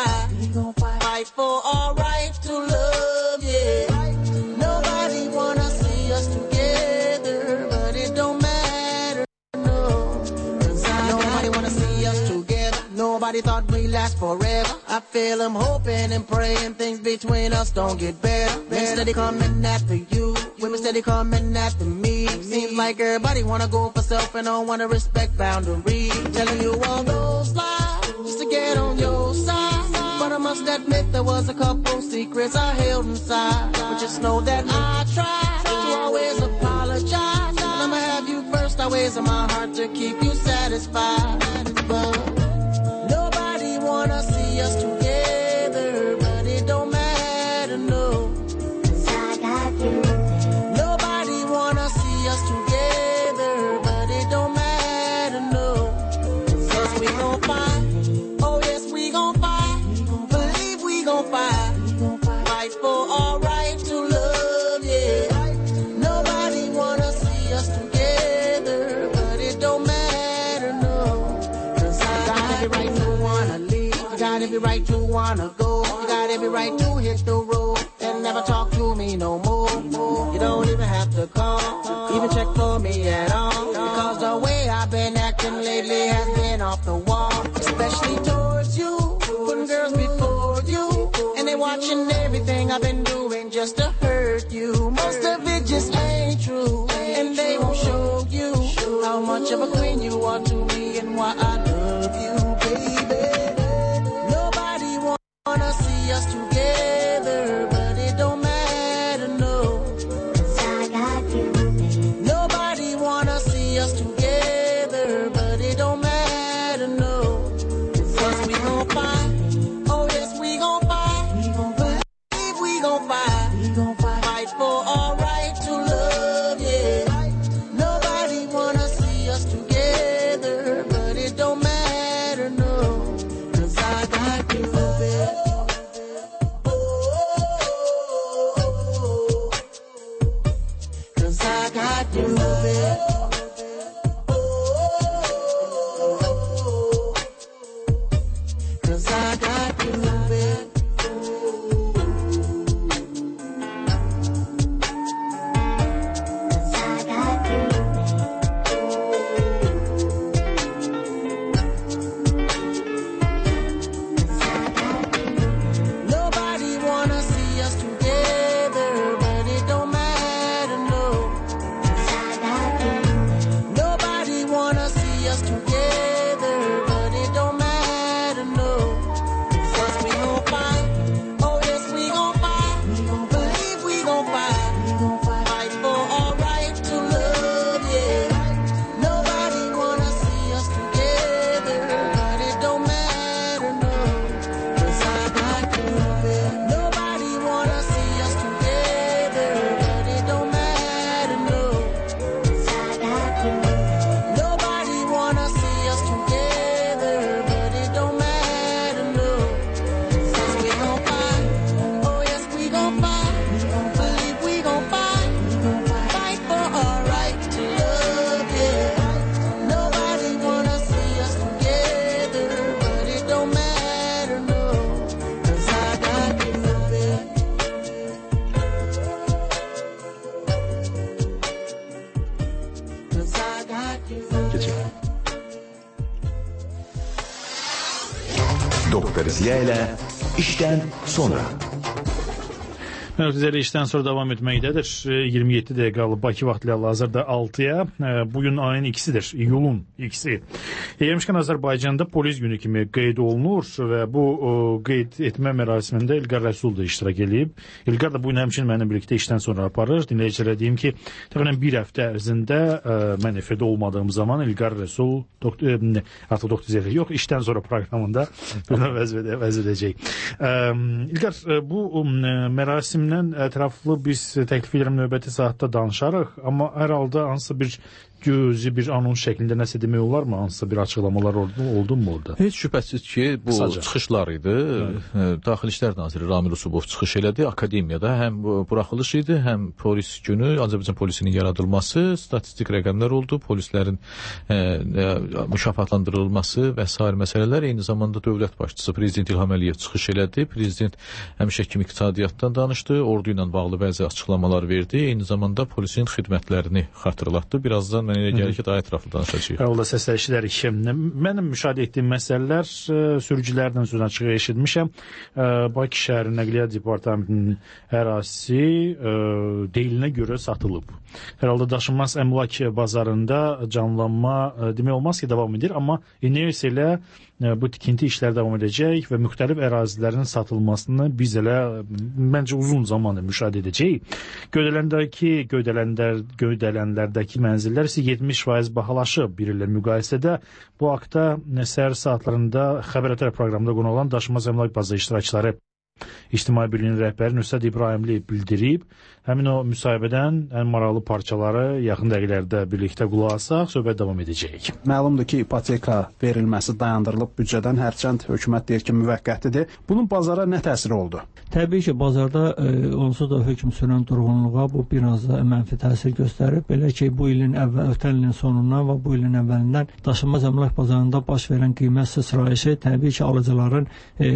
fight. Fight for our right to love, yeah. Nobody wanna see us together, but it don't matter, no. Nobody wanna see us together. Nobody thought we'd last forever. I feel I'm hoping and praying things between us don't get better. Men steady coming after you, women steady coming after me. Seems like everybody wanna go for self and don't wanna respect boundaries. Telling you all those lies just to get on your side. But I must admit there was a couple secrets I held inside. But just know that I tried to always apologize. And I'ma have you first always in my heart to keep you satisfied. But nobody wanna see us together, but it don't matter, no. 'Cause I got you. Nobody wanna see us together, but it don't matter, no. 'Cause we gon' fight. Oh yes, we gon' fight. Believe we gon' fight. Fight for our right to love, yeah. Nobody wanna see us together, but it don't matter, no. 'Cause I got every right to wanna leave. You got every right to wanna go. You got every right to hit the road and never talk to me no more. You don't even have to call, even check for me at all. Because the way I've been acting lately has been off the wall. Especially towards you, putting girls before you. And they watching everything I've been doing just to hurt you. Most of it just ain't true, and they won't show you how much of a queen you are to me and why I love you, baby. Nobody wanna see us together, but it don't matter, no. 'Cause I got you. Nobody wanna see us together, but it don't matter, no. 'Cause we gon' fight. Oh yes, we gon' fight. Believe we gon' fight. Fight for our right to love, yeah. Nobody wanna see us together, but it don't matter, no. 'Cause I got you, baby. 'Cause I got you, baby. 'Cause I got you, baby. Nobody wanna see us together, but it don't matter, no. 'Cause I got you. Nobody wanna see us together, but it don't matter, no. 'Cause we gon' fight. Oh yes, we gon' fight. Believe we gon' fight. Fight for our right to love, yeah. Nobody wanna see us together, but it don't matter, no. 'Cause I got you, baby. Nobody wanna see us together, but it don't matter, no. 'Cause I got you. Nobody wanna see us together, but it don't matter, no. 'Cause we gon' fight. Oh yes, we gon' fight. Believe we gon' fight. Fight for our right to love, yeah. Nobody wanna see us together, but it don't matter, no. 'Cause I got you, baby. 'Cause I got you. Doktor Ziya ilə işdən sonra. Mövzəli işdən sonra davam etməkdədir. 27 dəqiqəli Bakı vaxtı ilə hazırda 6-ya. Bugün ayın 2-sidir, iyulun 2-si. Gəlmişkən Azərbaycanda polis günü kimi qeyd olunur və bu qeyd etmə mərasimində İlqar Rəsul da iştirak edib. İlqar da bu gün həmçinin mənimlə birlikdə işdən sonra aparır. Dinləyicilərə deyim ki, təxminən bir həftə ərzində mən efirdə olmadığım zaman İlqar Rəsul artıq doktor Ziya yox, işdən sonra proqramında bunu vəz edəcək. İlqar, bu mərasimdən ətraflı biz təklif edirəm növbəti saatda danışarıq, amma hər halda hansısa bir cüzi bir anons şəklində nəsə demək olarmı? Hansısa bir açıqlamalar oldu mu orada? Heç şübhəsiz ki, bu çıxışlar idi. Daxili İşlər naziri Ramil Usubov çıxış elədi akademiyada. Həm buraxılış idi, həm polis günü, Azərbaycan polisinin yaradılması, statistik rəqəmlər oldu, polislərin mükafatlandırılması və s. məsələlər. Eyni zamanda dövlət başçısı Prezident İlham Əliyev çıxış elədi. Prezident həmişə kimi iqtisadiyyatdan danışdı, ordu ilə bağlı bəzi açıqlamalar verdi. Eyni zamanda polisin xidmətlərini xatırlatdı. Birazdan mən elə gəlir ki, daha ətraflı danışacağıq. Orada səsləyişlər ki, mənim müşahidə etdiyim məsələlər sürücülərdən sözünə açıq eşitmişəm. Bakı şəhər Nəqliyyat Departamentinin ərazisi deyilinə görə satılıb. Hər halda daşınmaz əmlak bazarında canlanma demək olmaz ki, davam edir, amma inersiya ilə bu tikinti işlər davam edəcək və müxtəlif ərazilərin satılmasını biz elə məncə uzun zaman müşahidə edəcəyik. Göydələnlərdəki mənzillər isə 70% bahalaşıb bir ilə müqayisədə. Bu haqda səhər saatlarında Xəbər Ətər proqramında qonu olan daşınmaz əmlak bazı iştirakçıları İctimai Birliyin rəhbəri Nüsrət İbrahimli bildirib. Həmin o müsahibədən ən maraqlı parçaları yaxın dəqiqələrdə birlikdə qulaq asaq, söhbət davam edəcək. Məlumdur ki, ipoteka verilməsi dayandırılıb büdcədən, hərçənd hökumət deyir ki, müvəqqətidir. Bunun bazara nə təsiri oldu? Təbii ki, bazarda onsuz da hökm sürən durğunluğa bu biraz da mənfi təsir göstərir. Belə ki, bu ilin ötən ilin sonundan və bu ilin əvvəlindən daşınmaz əmlak bazarında baş verən qiymət sıçrayışı təbii ki, alıcıların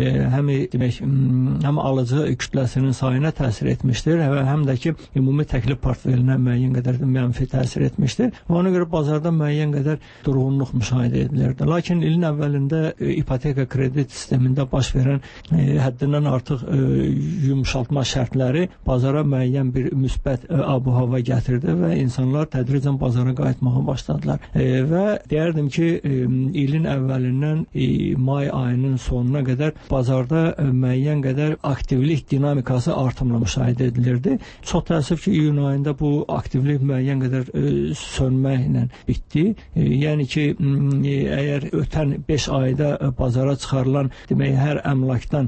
həm alıcı kütləsinin sayına təsir etmişdir və həm də ki, ümumi təklif portfelinə müəyyən qədər mənfi təsir etmişdir. Ona görə bazarda müəyyən qədər durğunluq müşahidə edilirdi. Lakin ilin əvvəlində ipoteka kredit sistemində baş verən həddindən artıq yumşaltma şərtləri bazara müəyyən bir müsbət abu-hava gətirdi və insanlar tədricən bazara qayıtmağa başladılar. Və deyərdim ki, ilin əvvəlindən may ayının sonuna qədər bazarda müəyyən qədər aktivlik dinamikası artımla müşahidə edilirdi. Çox təəssüf ki, iyun ayında bu aktivlik müəyyən qədər sönməklə bitdi. Yəni ki, əgər ötən 5 ayda bazara çıxarılan demək, hər əmlakdan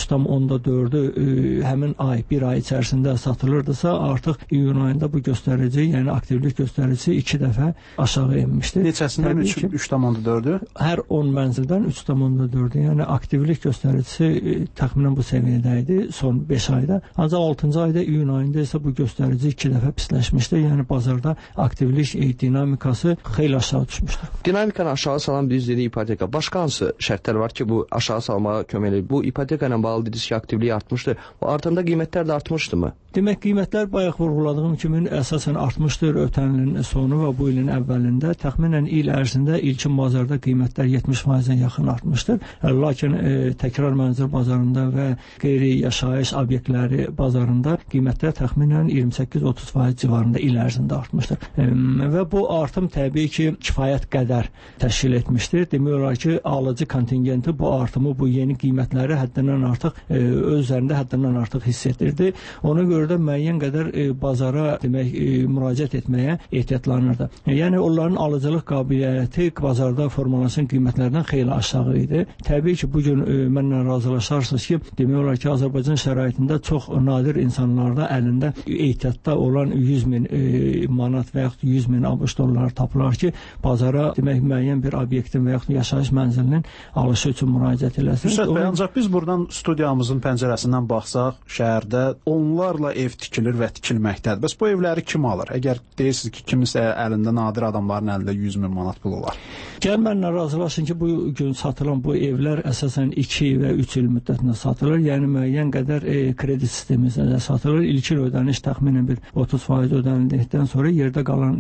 3,4-ü həmin ay, bir ay içərisində satılırdısa, artıq iyun ayında bu göstərici, yəni aktivlik göstəricisi 2 dəfə aşağı enmişdi. Neçəsindən 3,4-ü? Hər 10 mənzildən 3,4-ü. Yəni aktivlik göstəricisi təxminən bu səviyyədə idi son 5 ayda. Ancaq 6-cı ayda iyun ayında isə bu göstərici 2 dəfə pisləşmişdi. Yəni bazarda aktivlik dinamikası xeyli aşağı düşmüşdür. Dinamikanı aşağı salan biz dedik ipoteka. Başqa hansı şərtlər var ki, bu aşağı salmağa kömək edir? Bu ipoteka ilə bağlı dediniz ki, aktivlik artmışdır. Bu artanda qiymətlər də artmışdı mı? Demək, qiymətlər bayaq vurğuladığım kimi əsasən artmışdır ötən ilin sonu və bu ilin əvvəlində. Təxminən il ərzində ilkin bazarda qiymətlər 70%-ə yaxın artmışdır. Lakin təkrar mənzil bazarında və qeyri-yaşayış obyektləri bazarında qiymətlər təxminən 28-30% civarında il ərzində artmışdır. Və bu artım təbii ki, kifayət qədər təşkil etmişdir. Demək olar ki, alıcı kontingenti bu artımı, bu yeni qiymətləri həddindən artıq öz üzərində həddindən artıq hiss edirdi. Ona görə də müəyyən qədər bazara demək müraciət etməyə ehtiyatlanırdı. Yəni onların alıcılıq qabiliyyəti bazarda formalaşan qiymətlərdən xeyli aşağı idi. Təbii ki, bu gün mənlə razılaşarsınız ki, demək olar ki, Azərbaycan şəraitində çox nadir insanlarda əlində ehtiyatda olan 100.000 manat və yaxud 100.000 ABŞ dolları tapılar ki, bazara demək müəyyən bir obyektin və yaxud yaşayış mənzilinin alışı üçün müraciət eləsin. Nüsrət bəy, ancaq biz buradan studiyamızın pəncərəsindən baxsaq, şəhərdə onlarla ev tikilir və tikilməkdədir. Bəs bu evləri kim alır? Əgər deyirsiniz ki, kimisə əlində nadir adamların əlində 100.000 manat pulu var. Gəl mənlə razılaşın ki, bu gün satılan bu evlər əsasən 2 və 3 il müddətində satılır. Yəni müəyyən qədər kredi sistemi ilə satılır. İlkin ödəniş təxminən bir 30% ödənildikdən sonra yerdə qalan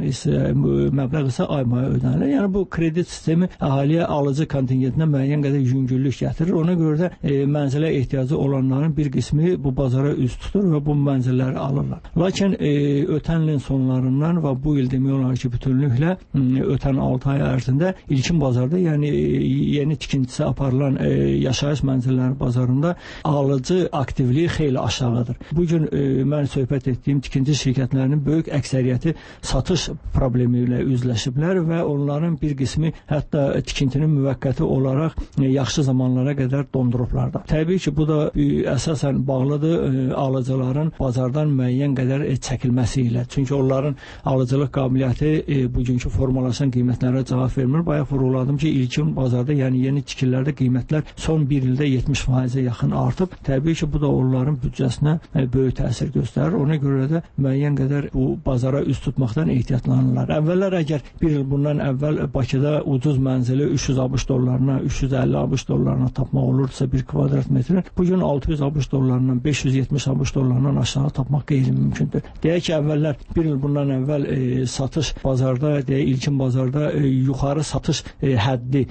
məbləğ isə aymaya ödənilir. Yəni bu kredi sistemi əhaliyə alıcı kontingentinə müəyyən qədər yüngüllük gətirir. Ona görə də mənzilə ehtiyacı olanların bir qismi bu bazara üz tutur və bu mənzilləri alırlar. Lakin ötən ilin sonlarından və bu il demək olar ki, bütünlüklə ötən 6 ay ərzində ilkin bazarda, yəni yeni tikintisi aparılan yaşayış mənzilləri bazarında alıcı aktivliyi xeyli aşağıdır. Bu gün mən söhbət etdiyim tikinti şirkətlərinin böyük əksəriyyəti satış problemi ilə üzləşiblər və onların bir qismi hətta tikintinin müvəqqəti olaraq yaxşı zamanlara qədər dondurublar da. Təbii ki, bu da əsasən bağlıdır alıcıların bazardan müəyyən qədər çəkilməsi ilə. Çünki onların alıcılıq qabiliyyəti bugünkü formalaşan qiymətlərə cavab vermir. Bayaq vurğuladım ki, ilkin bazarda, yəni yeni tikililərdə qiymətlər son bir ildə 70%-ə yaxın artıb. Təbii ki, bu da onların büdcəsinə böyük təsir göstərir. Ona görə də müəyyən qədər bu bazara üst tutmaqdan ehtiyatlanırlar. Əvvəllər əgər bir il bundan əvvəl Bakıda ucuz mənzili 300 dollarına, 350 dollarına tapmaq olursa bir kvadrat metrin, bugün 600 dollarından, 570 dollarından aşağı tapmaq qeyri-mümkündür. Deyək ki, əvvəllər bir il bundan əvvəl satış bazarda, ilkin bazarda yuxarı satış həddi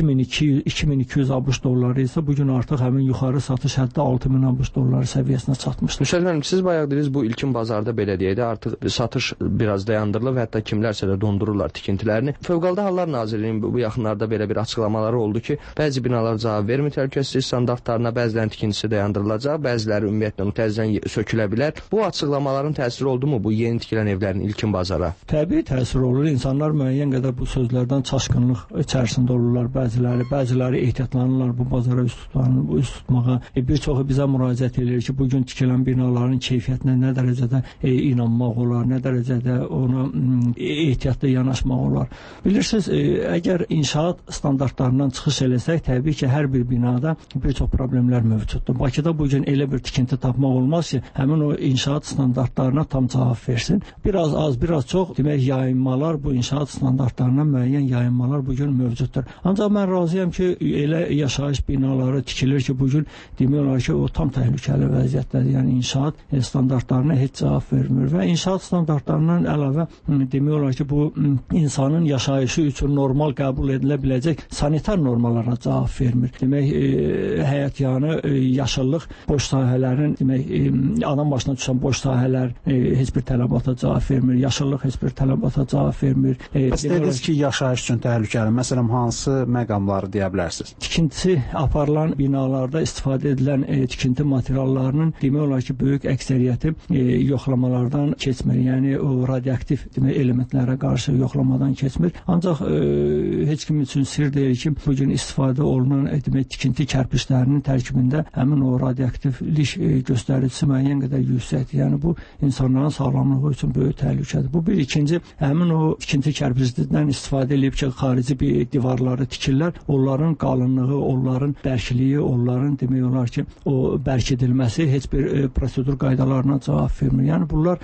2200 dolları isə bugün artıq həmin yuxarı satış həddi 6000 dolları səviyyəsinə çatmışdır. Müşahid, siz bayaq dediniz bu ilkin bazarda belə deyək də artıq satış biraz dayandırılıb, hətta kimlərsə də dondururlar tikintilərini. Fövqəladə Hallar Nazirliyinin bu yaxınlarda belə bir açıqlamaları oldu ki, bəzi binalar cavab vermir təhlükəsizlik standartlarına, bəzilərinin tikintisi dayandırılacaq, bəziləri ümumiyyətlə təzədən sökülə bilər. Bu açıqlamaların təsiri oldu mu bu yeni tikilən evlərin ilkin bazara? Təbii təsir olur. İnsanlar müəyyən qədər bu sözlərdən çaşqınlıq içərisində olurlar bəziləri ehtiyatlanırlar bu bazara üst tutmağa. Bir çoxu bizə müraciət edir ki, bugün tikilən binaların keyfiyyətinə nə dərəcədə inanmaq olar, nə dərəcədə ona ehtiyatlı yanaşmaq olar. Bilirsiniz, əgər inşaat standartlarından çıxış eləsək, təbii ki, hər bir binada bir çox problemlər mövcuddur. Bakıda bugün elə bir tikinti tapmaq olmaz ki, həmin o inşaat standartlarına tam cavab versin. Biraz az, biraz çox, demək, yayınmalar, bu inşaat standartlarına müəyyən yayınmalar bugün mövcuddur. Ancaq mən razıyam ki, elə yaşayış binaları tikilir ki, bugün demək olar ki, o tam təhlükəli vəziyyətdədir. Yəni, inşaat standartlarına heç cavab vermir və inşaat standartlarından əlavə demək olar ki, bu insanın yaşayışı üçün normal qəbul edilə biləcək sanitar normalara cavab vermir. Demək, həyətyanı, yaşıllıq, boş sahələrin, demək, adam başına düşən boş sahələr heç bir tələbata cavab vermir. Yaşıllıq heç bir tələbata cavab vermir. Bəs dediniz ki, yaşayış üçün təhlükəli. Məsələn, hansı məqamları deyə bilərsiniz? Tikintisi aparılan binalarda istifadə edilən tikinti materiallarının demək olar ki, böyük əksəriyyəti yoxlamalardan keçmir. Yəni, o radioaktiv elementlərə qarşı yoxlamadan keçmir. Ancaq heç kim üçün sir deyil ki, bugün istifadə olunan tikinti kərpiçlərinin tərkibində həmin o radioaktivlik göstəricisi müəyyən qədər yüksəkdir. Yəni, bu insanların sağlamlığı üçün böyük təhlükədir. Bu bir. İkinci, həmin o tikinti kərpicdən istifadə edib ki, xarici bir divarları tikirlər. Onların qalınlığı, onların bərkiliyi, onların demək olar ki, o bərkidilməsi heç bir prosedur qaydalarına cavab vermir. Yəni, bunlar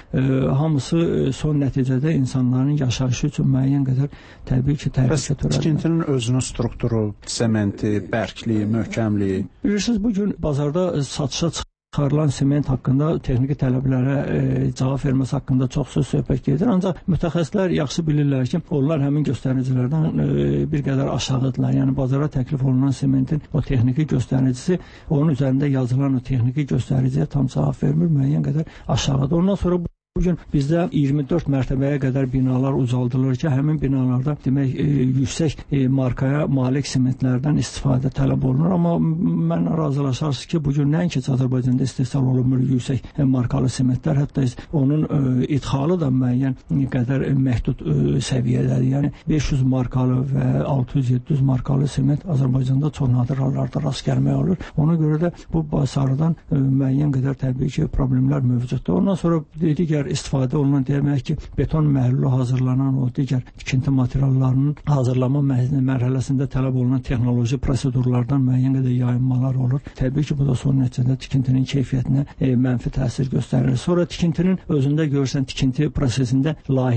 hamısı son nəticədə insanların yaşayışı üçün müəyyən qədər təbii ki, təhlükə törədir. Tikintinin özünün strukturu, sementi, bərkliyi, möhkəmliyi. Bilirsiniz, bugün bazarda satışa çıxarılan sement haqqında texniki tələblərə cavab verməsi haqqında çox söz söhbət gedir. Ancaq mütəxəssislər yaxşı bilirlər ki, onlar həmin göstəricilərdən bir qədər aşağıdırlar. Yəni, bazara təklif olunan sementin o texniki göstəricisi, onun üzərində yazılan o texniki göstəriciyə tam cavab vermir, müəyyən qədər aşağıdır. Ondan sonra bugün bizdə 24 mərtəbəyə qədər binalar ucaldılır ki, həmin binalarda demək yüksək markaya malik sementlərdən istifadə tələb olunur. Amma mənlə razılaşarsınız ki, bugün nəinki Azərbaycanda istehsal olunmur yüksək markalı sementlər, hətta onun idxalı da müəyyən qədər məhdud səviyyədədir. Yəni 500 markalı və 600-700 markalı sement Azərbaycanda çox nadir hallarda rast gəlmək olur. Ona görə də bu bazardan müəyyən qədər təbii ki, problemlər mövcuddur. Ondan sonra digər istifadə olunan demək ki, beton məhlulu hazırlanan o digər tikinti materiallarının hazırlama mərhələsində tələb olunan texnoloji prosedurlardan müəyyən qədər yayınmalar olur. Təbii ki, bu da son nəticədə tikintinin keyfiyyətinə mənfi təsir göstərir. Sonra tikintinin özündə görürsən, tikinti prosesində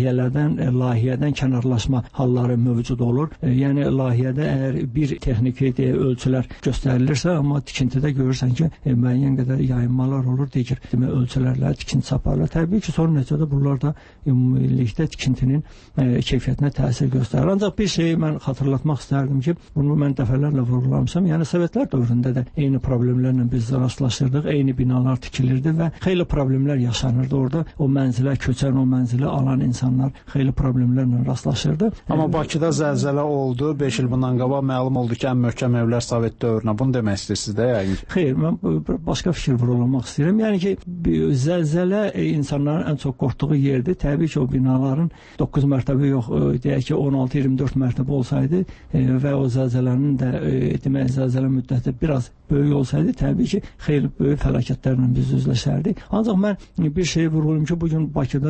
layihədən kənarlaşma halları mövcud olur. Yəni, layihədə əgər bir texniki ölçülər göstərilirsə, amma tikintidə görürsən ki, müəyyən qədər yayınmalar olur, digər ölçülərlə tikinti aparılır. Təbii ki, son nəticədə bunlar da ümumilikdə tikintinin keyfiyyətinə təsir göstərir. Ancaq bir şeyi mən xatırlatmaq istərdim ki, bunu mən dəfələrlə vurğulamışam. Yəni Sovetlər dövründə də eyni problemlərlə biz rastlaşırdıq, eyni binalar tikilirdi və xeyli problemlər yaşanırdı orada. O mənzilə köçən, o mənzili alan insanlar xeyli problemlərlə rastlaşırdı. Amma Bakıda zəlzələ oldu. 5 il bundan qabaq məlum oldu ki, ən möhkəm evlər Sovet dövrünə. Bunu demək istəyirsiniz də yəqin ki? Xeyr, mən başqa fikir vurğulamaq istəyirəm. Yəni ki, zəlzələ insanların ən çox qorxduğu yerdir. Təbii ki, o binaların 9 mərtəbə yox, deyək ki, 16-24 mərtəbə olsaydı və o zəlzələnin də demək zəlzələ müddəti biraz böyük olsaydı, təbii ki, xeyli böyük fəlakətlərlə biz üzləşərdik. Ancaq mən bir şey vurğulayım ki, bugün Bakıda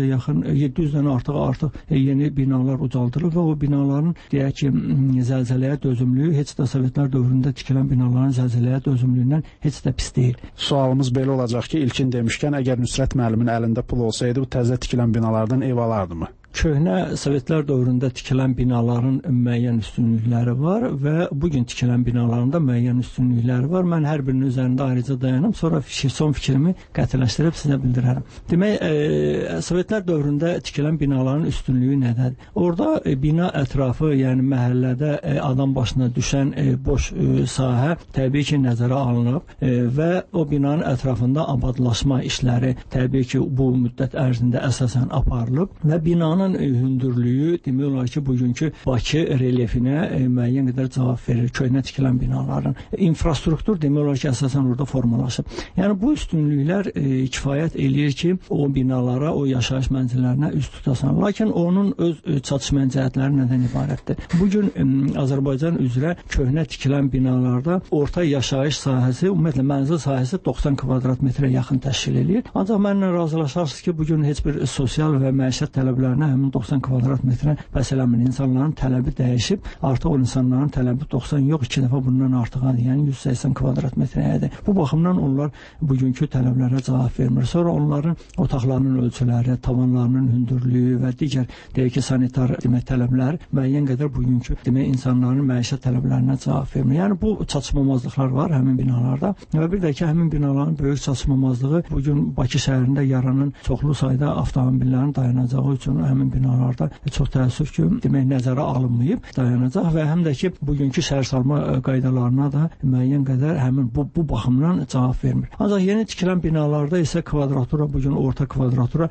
700-dən artıq yeni binalar ucaldılır və o binaların deyək ki, zəlzələyə dözümlüyü heç də Sovetlər dövründə tikilən binaların zəlzələyə dözümlüyündən heç də pis deyil. Sualımız belə olacaq ki, ilkin demişkən, əgər Nüsrət müəllimin əlində pul olsaydı, bu təzə tikilən binalardan ev alardımı? Köhnə Sovetlər dövründə tikilən binaların müəyyən üstünlükləri var və bugün tikilən binaların da müəyyən üstünlükləri var. Mən hər birinin üzərində ayrıca dayanım, sonra son fikrimi qətiləşdirib sizə bildirərəm. Demək, Sovetlər dövründə tikilən binaların üstünlüyü nədədir? Orada bina ətrafı, yəni məhəllədə adam başına düşən boş sahə təbii ki, nəzərə alınıb və o binanın ətrafında abadlaşma işləri təbii ki, bu müddət ərzində əsasən aparılıb və binanın hündürlüyü demək olar ki, bugünkü Bakı relyefinə müəyyən qədər cavab verir. Köhnə tikilən binaların infrastruktur demək olar ki, əsasən orada formalaşıb. Yəni bu üstünlüklər kifayət eləyir ki, o binalara, o yaşayış mənzillərinə üst tutasan. Lakin onun öz çatışmayan cəhətləri nədən ibarətdir? Bugün Azərbaycan üzrə köhnə tikilən binalarda orta yaşayış sahəsi, ümumiyyətlə mənzil sahəsi 90 kvadrat metrə yaxın təşkil edir. Ancaq mənimlə razılaşarsınız ki, bugün heç bir sosial və məişət tələblərinə həmin 90 kvadrat metrə bəs eləmir. İnsanların tələbi dəyişib. Artıq o insanların tələbi 90 yox, 2 dəfə bundan artıqadır. Yəni 180 kvadrat metrəyədir. Bu baxımdan onlar bugünkü tələblərə cavab vermir. Sonra onların otaqlarının ölçüləri, tavanlarının hündürlüyü və digər deyək ki, sanitar demək tələblər müəyyən qədər bugünkü demək insanların məişət tələblərinə cavab vermir. Yəni bu çatışmamazlıqlar var həmin binalarda və bir də ki, həmin binaların böyük çatışmamazlığı bugün Bakı şəhərində yaranan çoxlu sayda avtomobillərin dayanacağı üçün həmin binalarda çox təəssüf ki, demək nəzərə alınmayıb dayanacaq və həm də ki, bugünkü şəhərsalma qaydalarına da müəyyən qədər həmin bu baxımdan cavab vermir. Ancaq yeni tikilən binalarda isə kvadratura bugün orta kvadratura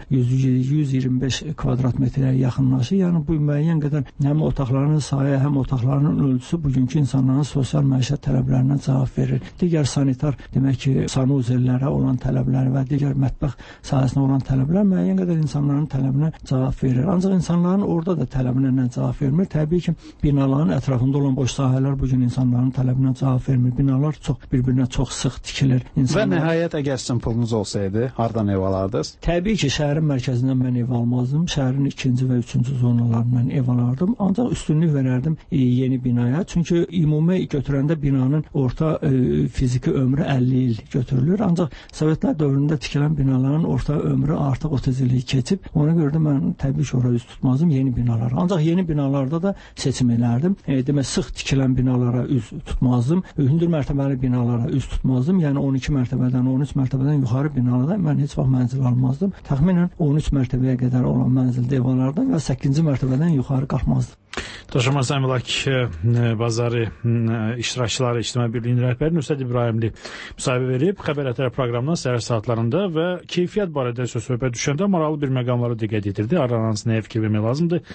125 kvadrat metrəyə yaxınlaşır. Yəni bu müəyyən qədər həm otaqların sayı, həm otaqların ölçüsü bugünkü insanların sosial məişət tələblərinə cavab verir. Digər sanitar demək ki, sanuzellərə olan tələblər və digər mətbəx sahəsinə olan tələblər müəyyən qədər insanların tələbinə cavab verir. Ancaq insanların orada da tələbinə nə cavab vermir? Təbii ki, binaların ətrafında olan boş sahələr bugün insanların tələbinə cavab vermir. Binalar bir-birinə çox sıx tikilir. Və nəhayət əgər sizin pulunuz olsaydı, hardan ev alardınız? Təbii ki, şəhərin mərkəzindən mən ev almazdım. Şəhərin 2-ci və 3-cü zonalarından ev alardım. Ancaq üstünlük verərdim yeni binaya. Çünki ümumi götürəndə binanın orta fiziki ömrü 50 il götürülür. Ancaq Sovetlər dövründə tikilən binaların orta ömrü artıq 30 ili keçib. Ona görə də mən təbii ki, oraya üz tutmazdım yeni binalara. Ancaq yeni binalarda da seçim elərdim. Demək, sıx tikilən binalara üz tutmazdım. Hündür mərtəbəli binalara üz tutmazdım. Yəni 12 mərtəbədən, 13 mərtəbədən yuxarı binalarda mən heç vaxt mənzil almazdım. Təxminən 13 mərtəbəyə qədər olan mənzildə ev alardım və 8-ci mərtəbədən yuxarı qalxmazdım. Daşınmaz əmlak bazarı iştirakçıları İctimai Birliyin rəhbəri Nüsrət İbrahimli müsahibə verib. Xəbər ətər proqramının səhər saatlarında və keyfiyyət barədə söhbət düşəndə maraqlı bir məqamları diqqət yetirdi. Aranız nəyə fikir vermək lazımdır?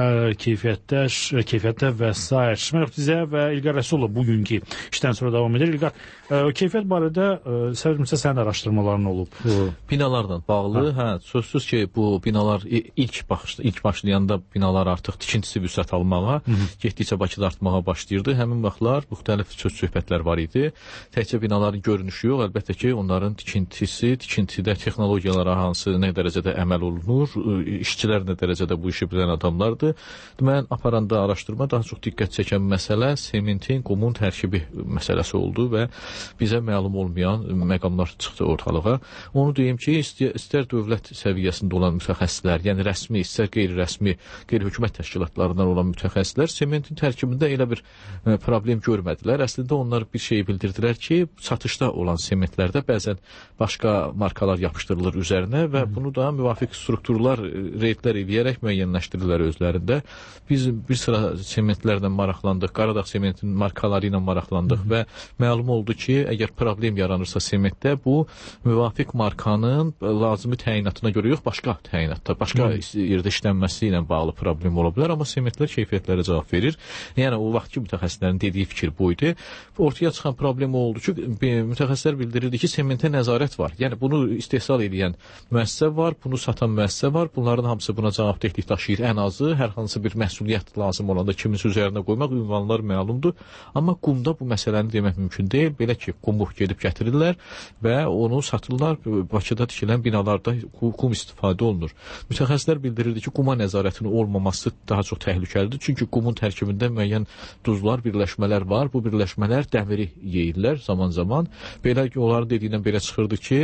Keyfiyyətdə və s. Məxf bizə və İlqar Rəsulov bugünkü işdən sonra davam edir. İlqar, keyfiyyət barədə səbəbimsə sənin araşdırmaların olub. Binalardan bağlı, sözsüz ki, bu binalar ilk başlayanda binalar artıq tikintisi vüsət almağa, getdikcə Bakıda artmağa başlayırdı. Həmin vaxtlar müxtəlif söhbətlər var idi. Təkcə binaların görünüşü yox, əlbəttə ki, onların tikintidə texnologiyalara hansı nə dərəcədə əməl olunur, işçilər nə dərəcədə bu işi bilən adamlardır. Mən aparanda araşdırma daha çox diqqət çəkən məsələ sementin, qumun tərkibi məsələsi oldu və bizə məlum olmayan məqamlar çıxdı ortalığa. Onu deyim ki, istər dövlət səviyyəsində olan mütəxəssislər, yəni rəsmi, istər qeyri-rəsmi, qeyri-hökumət təşkilatlarından olan olan mütəxəssislər sementin tərkibində elə bir problem görmədilər. Əslində onlar bir şey bildirdilər ki, satışda olan sementlərdə bəzən başqa markalar yapışdırılır üzərinə və bunu da müvafiq strukturlar reydlər eləyərək müəyyənləşdirirlər özlərində. Biz bir sıra sementlərlə maraqlandıq, Qaradağ sementinin markaları ilə maraqlandıq və məlum oldu ki, əgər problem yaranırsa sementdə bu müvafiq markanın lazımi təyinatına görə yox, başqa təyinatda, başqa yerdə işlənməsi ilə bağlı problem ola bilər, amma sementlər keyfiyyətlərə cavab verir. Yəni o vaxtki mütəxəssislərin dediyi fikir bu idi. Ortaya çıxan problem oldu ki, mütəxəssislər bildirirdi ki, sementə nəzarət var. Yəni bunu istehsal edən müəssisə var, bunu satan müəssisə var. Bunların hamısı buna cavabdehlik daşıyır. Ən azı hər hansı bir məsuliyyət lazım olanda kiminsə üzərinə qoymaq, ünvanlar məlumdur. Amma qumda bu məsələni demək mümkün deyil. Belə ki, qumu gedib gətirirlər və onu satırlar. Bakıda tikilən binalarda qum istifadə olunur. Mütəxəssislər bildirirdi ki, quma nəzarətin olmaması daha çox təhlükəlidir. Çünki qumun tərkibində müəyyən duzlar, birləşmələr var. Bu birləşmələr dəmiri yeyirlər zaman-zaman. Belə ki, onların dediyindən belə çıxırdı ki,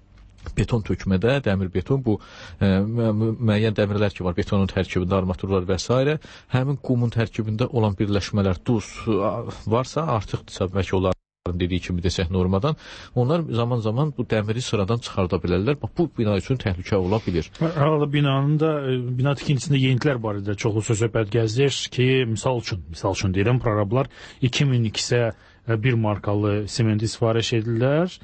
beton tökmədə, dəmir beton, bu müəyyən dəmirlər ki var, betonun tərkibində, armaturlar və s. Həmin qumun tərkibində olan birləşmələr, duz varsa, artıqdırsa, bəlkə onlar dediyi kimi desək normadan, onlar zaman-zaman bu dəmiri sıradan çıxarda bilərlər. Bu bina üçün təhlükə ola bilir. Arada bina tikintisində yeniliklər barədə çoxlu söhbət gəzir ki, misal üçün deyirəm, prorablar 2002-sə bir markalı sementi sifariş edirlər.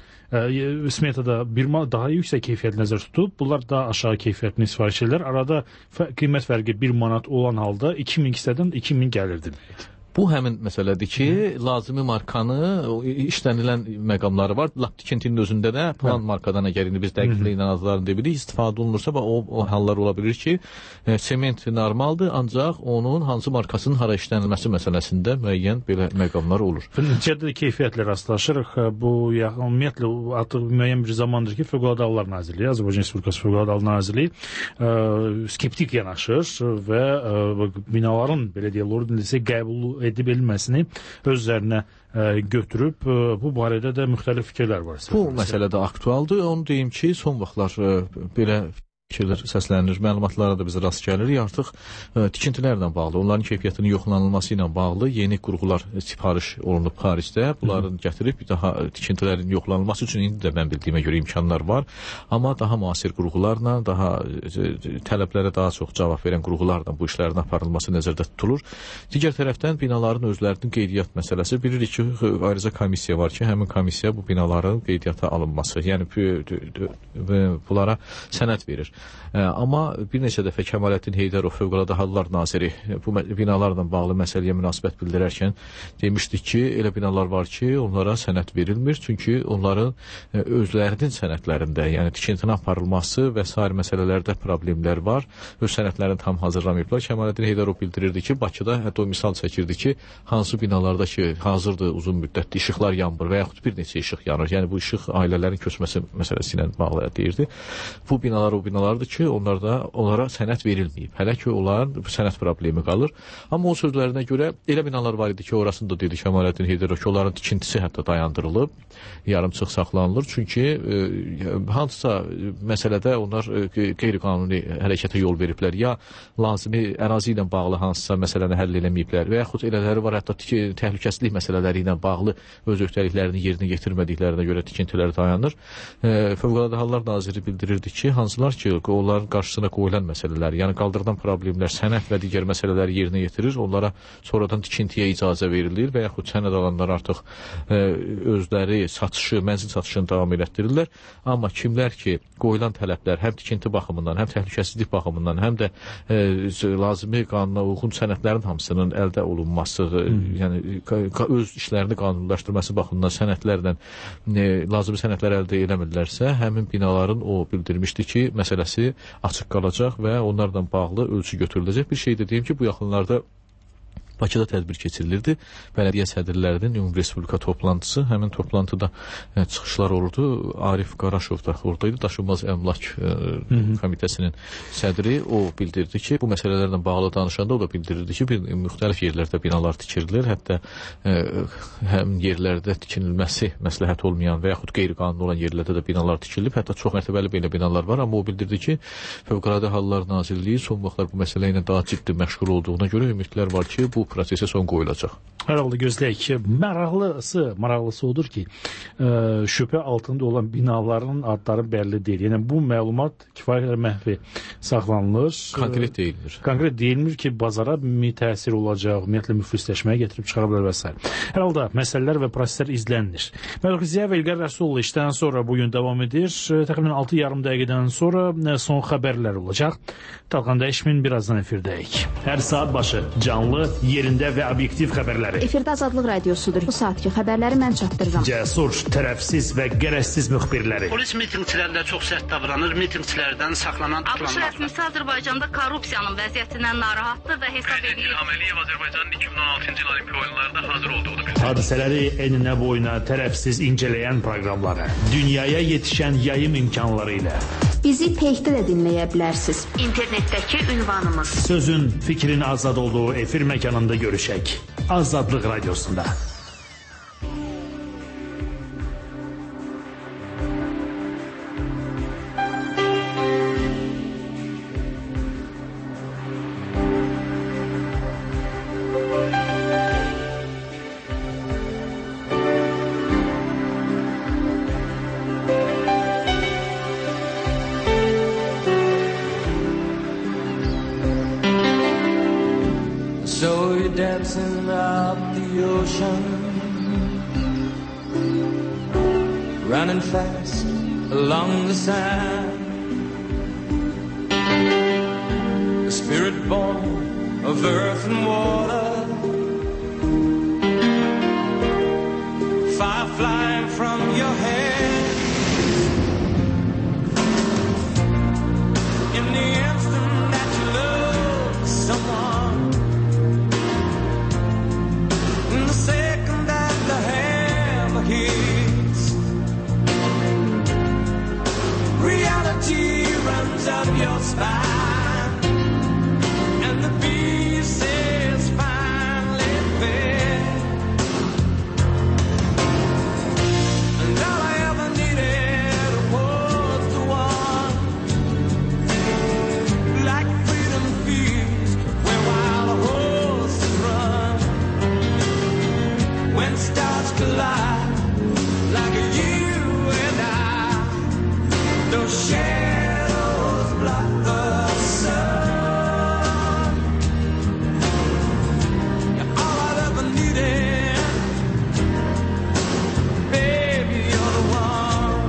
Smetada daha yüksək keyfiyyət nəzər tutub, bunlar daha aşağı keyfiyyətini sifariş edirlər. Arada qiymət fərqi 1 manat olan halda 2002-dən 2000 gəlirdi. Bu həmin məsələdir ki, lazımi markanı, işlənilən məqamları var. Lap tikintinin özündə də plan markadan əgər biz dəqiqliklə azlarını deyirik, istifadə olunursa o hallar ola bilir ki, sement normaldır, ancaq onun hansı markasının hara işlənilməsi məsələsində müəyyən belə məqamlar olur. Nəticədə keyfiyyətlə rastlaşırıq. Bu ümumiyyətlə artıq müəyyən bir zamandır ki, Fövqəladə Hallar Nazirliyi, Azərbaycan Respublikası Fövqəladə Hallar Nazirliyi skeptik yanaşır və binaların belə deyək, qəbul edib edilməsini özlərinə götürüb, bu barədə də müxtəlif fikirlər var. Bu məsələ də aktualdır. Onu deyim ki, son vaxtlar belə fikirlər səslənir, məlumatlara da biz rast gəlirik. Artıq tikintilərlə bağlı, onların keyfiyyətinin yoxlanılması ilə bağlı yeni qurğular sifariş olunub xaricdə. Bunların gətirib daha tikintilərin yoxlanılması üçün indi də mən bildiyimə görə imkanlar var. Amma daha müasir qurğularla, daha tələblərə daha çox cavab verən qurğularla bu işlərin aparılması nəzərdə tutulur. Digər tərəfdən binaların özlərinin qeydiyyat məsələsi. Bilirik ki, ayrıca komissiya var ki, həmin komissiya bu binaların qeydiyyata alınması, yəni bunlara sənəd verir. Amma bir neçə dəfə Kəmaləddin Heydərov Fövqəladə Hallar Naziri bu binalarla bağlı məsələyə münasibət bildirərkən demişdi ki, elə binalar var ki, onlara sənəd verilmir, çünki onların özlərinin sənədlərində, yəni tikintinin aparılması və sair məsələlərdə problemlər var. Öz sənədlərini tam hazırlamayıblar. Kəmaləddin Heydərov bildirirdi ki, Bakıda hətta o misal çəkirdi ki, hansı binalarda ki, hazırdır uzun müddətli işıqlar yanmır və yaxud bir neçə işıq yanır. Yəni bu işıq ailələrin köçməsi məsələsi ilə bağlı deyirdi. Bu binalar o binalardır ki, onlara sənəd verilməyib. Hələ ki, onların sənəd problemi qalır. Amma o sözlərinə görə elə binalar var idi ki, orasında dedi Kəmaləddin Heydərov ki, onların tikintisi hətta dayandırılıb, yarımçıq saxlanılır. Çünki hansısa məsələdə onlar qeyri-qanuni hərəkətə yol veriblər, ya lazımi ərazi ilə bağlı hansısa məsələni həll eləməyiblər və yaxud elələri var, hətta təhlükəsizlik məsələləri ilə bağlı öz öhdəliklərini yerinə yetirmədiklərinə görə tikintilər dayanır. Fövqəladə Hallar Naziri bildirirdi ki, hansılar ki, onların qarşısına qoyulan məsələlər, yəni qaldırılan problemlər, sənəd və digər məsələləri yerinə yetirir, onlara sonradan tikintiyə icazə verilir və yaxud sənəd alanlar artıq özləri mənzil satışını davam elətdirirlər. Amma kimlər ki, qoyulan tələblər həm tikinti baxımından, həm təhlükəsizlik baxımından, həm də lazımi qanuna uyğun sənədlərin hamısının əldə olunması, yəni öz işlərini qanunlaşdırması baxımından sənədlərlə lazımi sənədlər əldə eləmirlərsə, həmin binaların o bildirmişdi ki, məsələsi açıq qalacaq və onlarla bağlı ölçü götürüləcək. Bir şey də deyim ki, bu yaxınlarda Bakıda tədbir keçirilirdi. Bələdiyyə sədrlərinin ümumi respublika toplantısı. Həmin toplantıda çıxışlar olurdu. Arif Qaraşov da oradaydı. Daşınmaz əmlak komitəsinin sədri. O bildirdi ki, bu məsələlərlə bağlı danışanda o da bildirirdi ki, müxtəlif yerlərdə binalar tikirilir. Hətta həm yerlərdə tikilməsi məsləhət olmayan və yaxud qeyri-qanuni olan yerlərdə də binalar tikilib. Hətta çox mərtəbəli belə binalar var. Amma o bildirdi ki, Fövqəladə Hallar Nazirliyi son vaxtlar bu məsələ ilə daha ciddi məşğul olduğuna görə ümidlər var ki, bu prosesə son qoyulacaq. Hər halda gözləyək ki, maraqlısı odur ki, şübhə altında olan binaların adları bəlli deyil. Yəni bu məlumat kifayət qədər məxfi saxlanılır. Konkret deyilmir. Konkret deyilmir ki, bazara təsir olacaq, ümumiyyətlə müflisləşməyə gətirib çıxara bilər və s. Hər halda məsələlər və proseslər izlənilir. Məluq Ziya və İlqar Rəsullu işdən sonra bugün davam edir. Təxminən 6,5 dəqiqədən sonra son xəbərlər olacaq. Talqan dəyişmin birazdan efirdəyik. Hər saat başı canlı, yerində və obyektiv xəbərləri. Efirdə Azadlıq Radiosudur. Bu saatki xəbərləri mən çatdırıram. Cəsur, tərəfsiz və gərəzsiz müxbirləri. Polis mitinqçilərlə çox sərt davranır, mitinqçilərdən saxlanan ABŞ rəsmisi Azərbaycanda korrupsiyanın vəziyyətindən narahatdır və hesab edir. İlham Əliyev Azərbaycanın 2016-cı il Olimpiya oyunlarında hazır olduğunu bildirdi. Hadisələri eninə boyuna tərəfsiz incələyən proqramları, dünyaya yetişən yayım imkanları ilə bizi peykdə də dinləyə bilərsiniz. İnternetdəki ünvanımız. Sözün, fikrin azad olduğu efir məkanında görüşək. Azadlıq Radiosunda. Dancing up the ocean, running fast along the sand, a spirit born of earth and water, fire flying from your head. In the instant that you love someone, second that the hammer hits, reality runs up your spine, and the beast is finally fed. And all I ever needed was the one, like freedom feeds where wild horses run. When stars collide, like you and I, those shadows block the sun. You're all I've ever needed, baby, you're the one.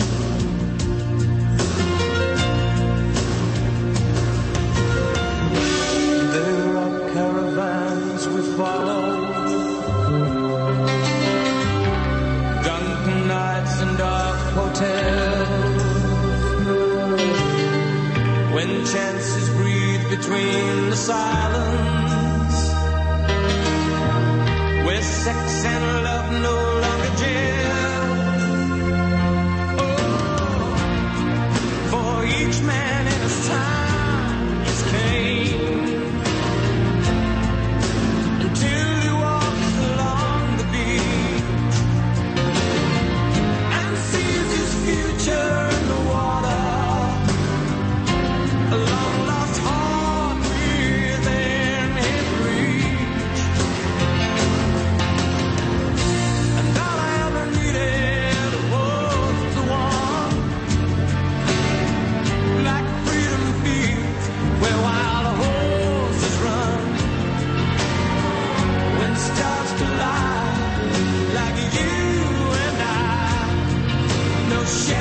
There are caravans we follow, and dark hotels, when chances breathe between the silence, where sex and love no longer gel. Oh, for each man in his time is came, until he walks along the beach, future in the water, a long lost heart within his reach. And all I ever needed was the one, like freedom feeds where wild horses run. When stars collide, like you and I, no shame.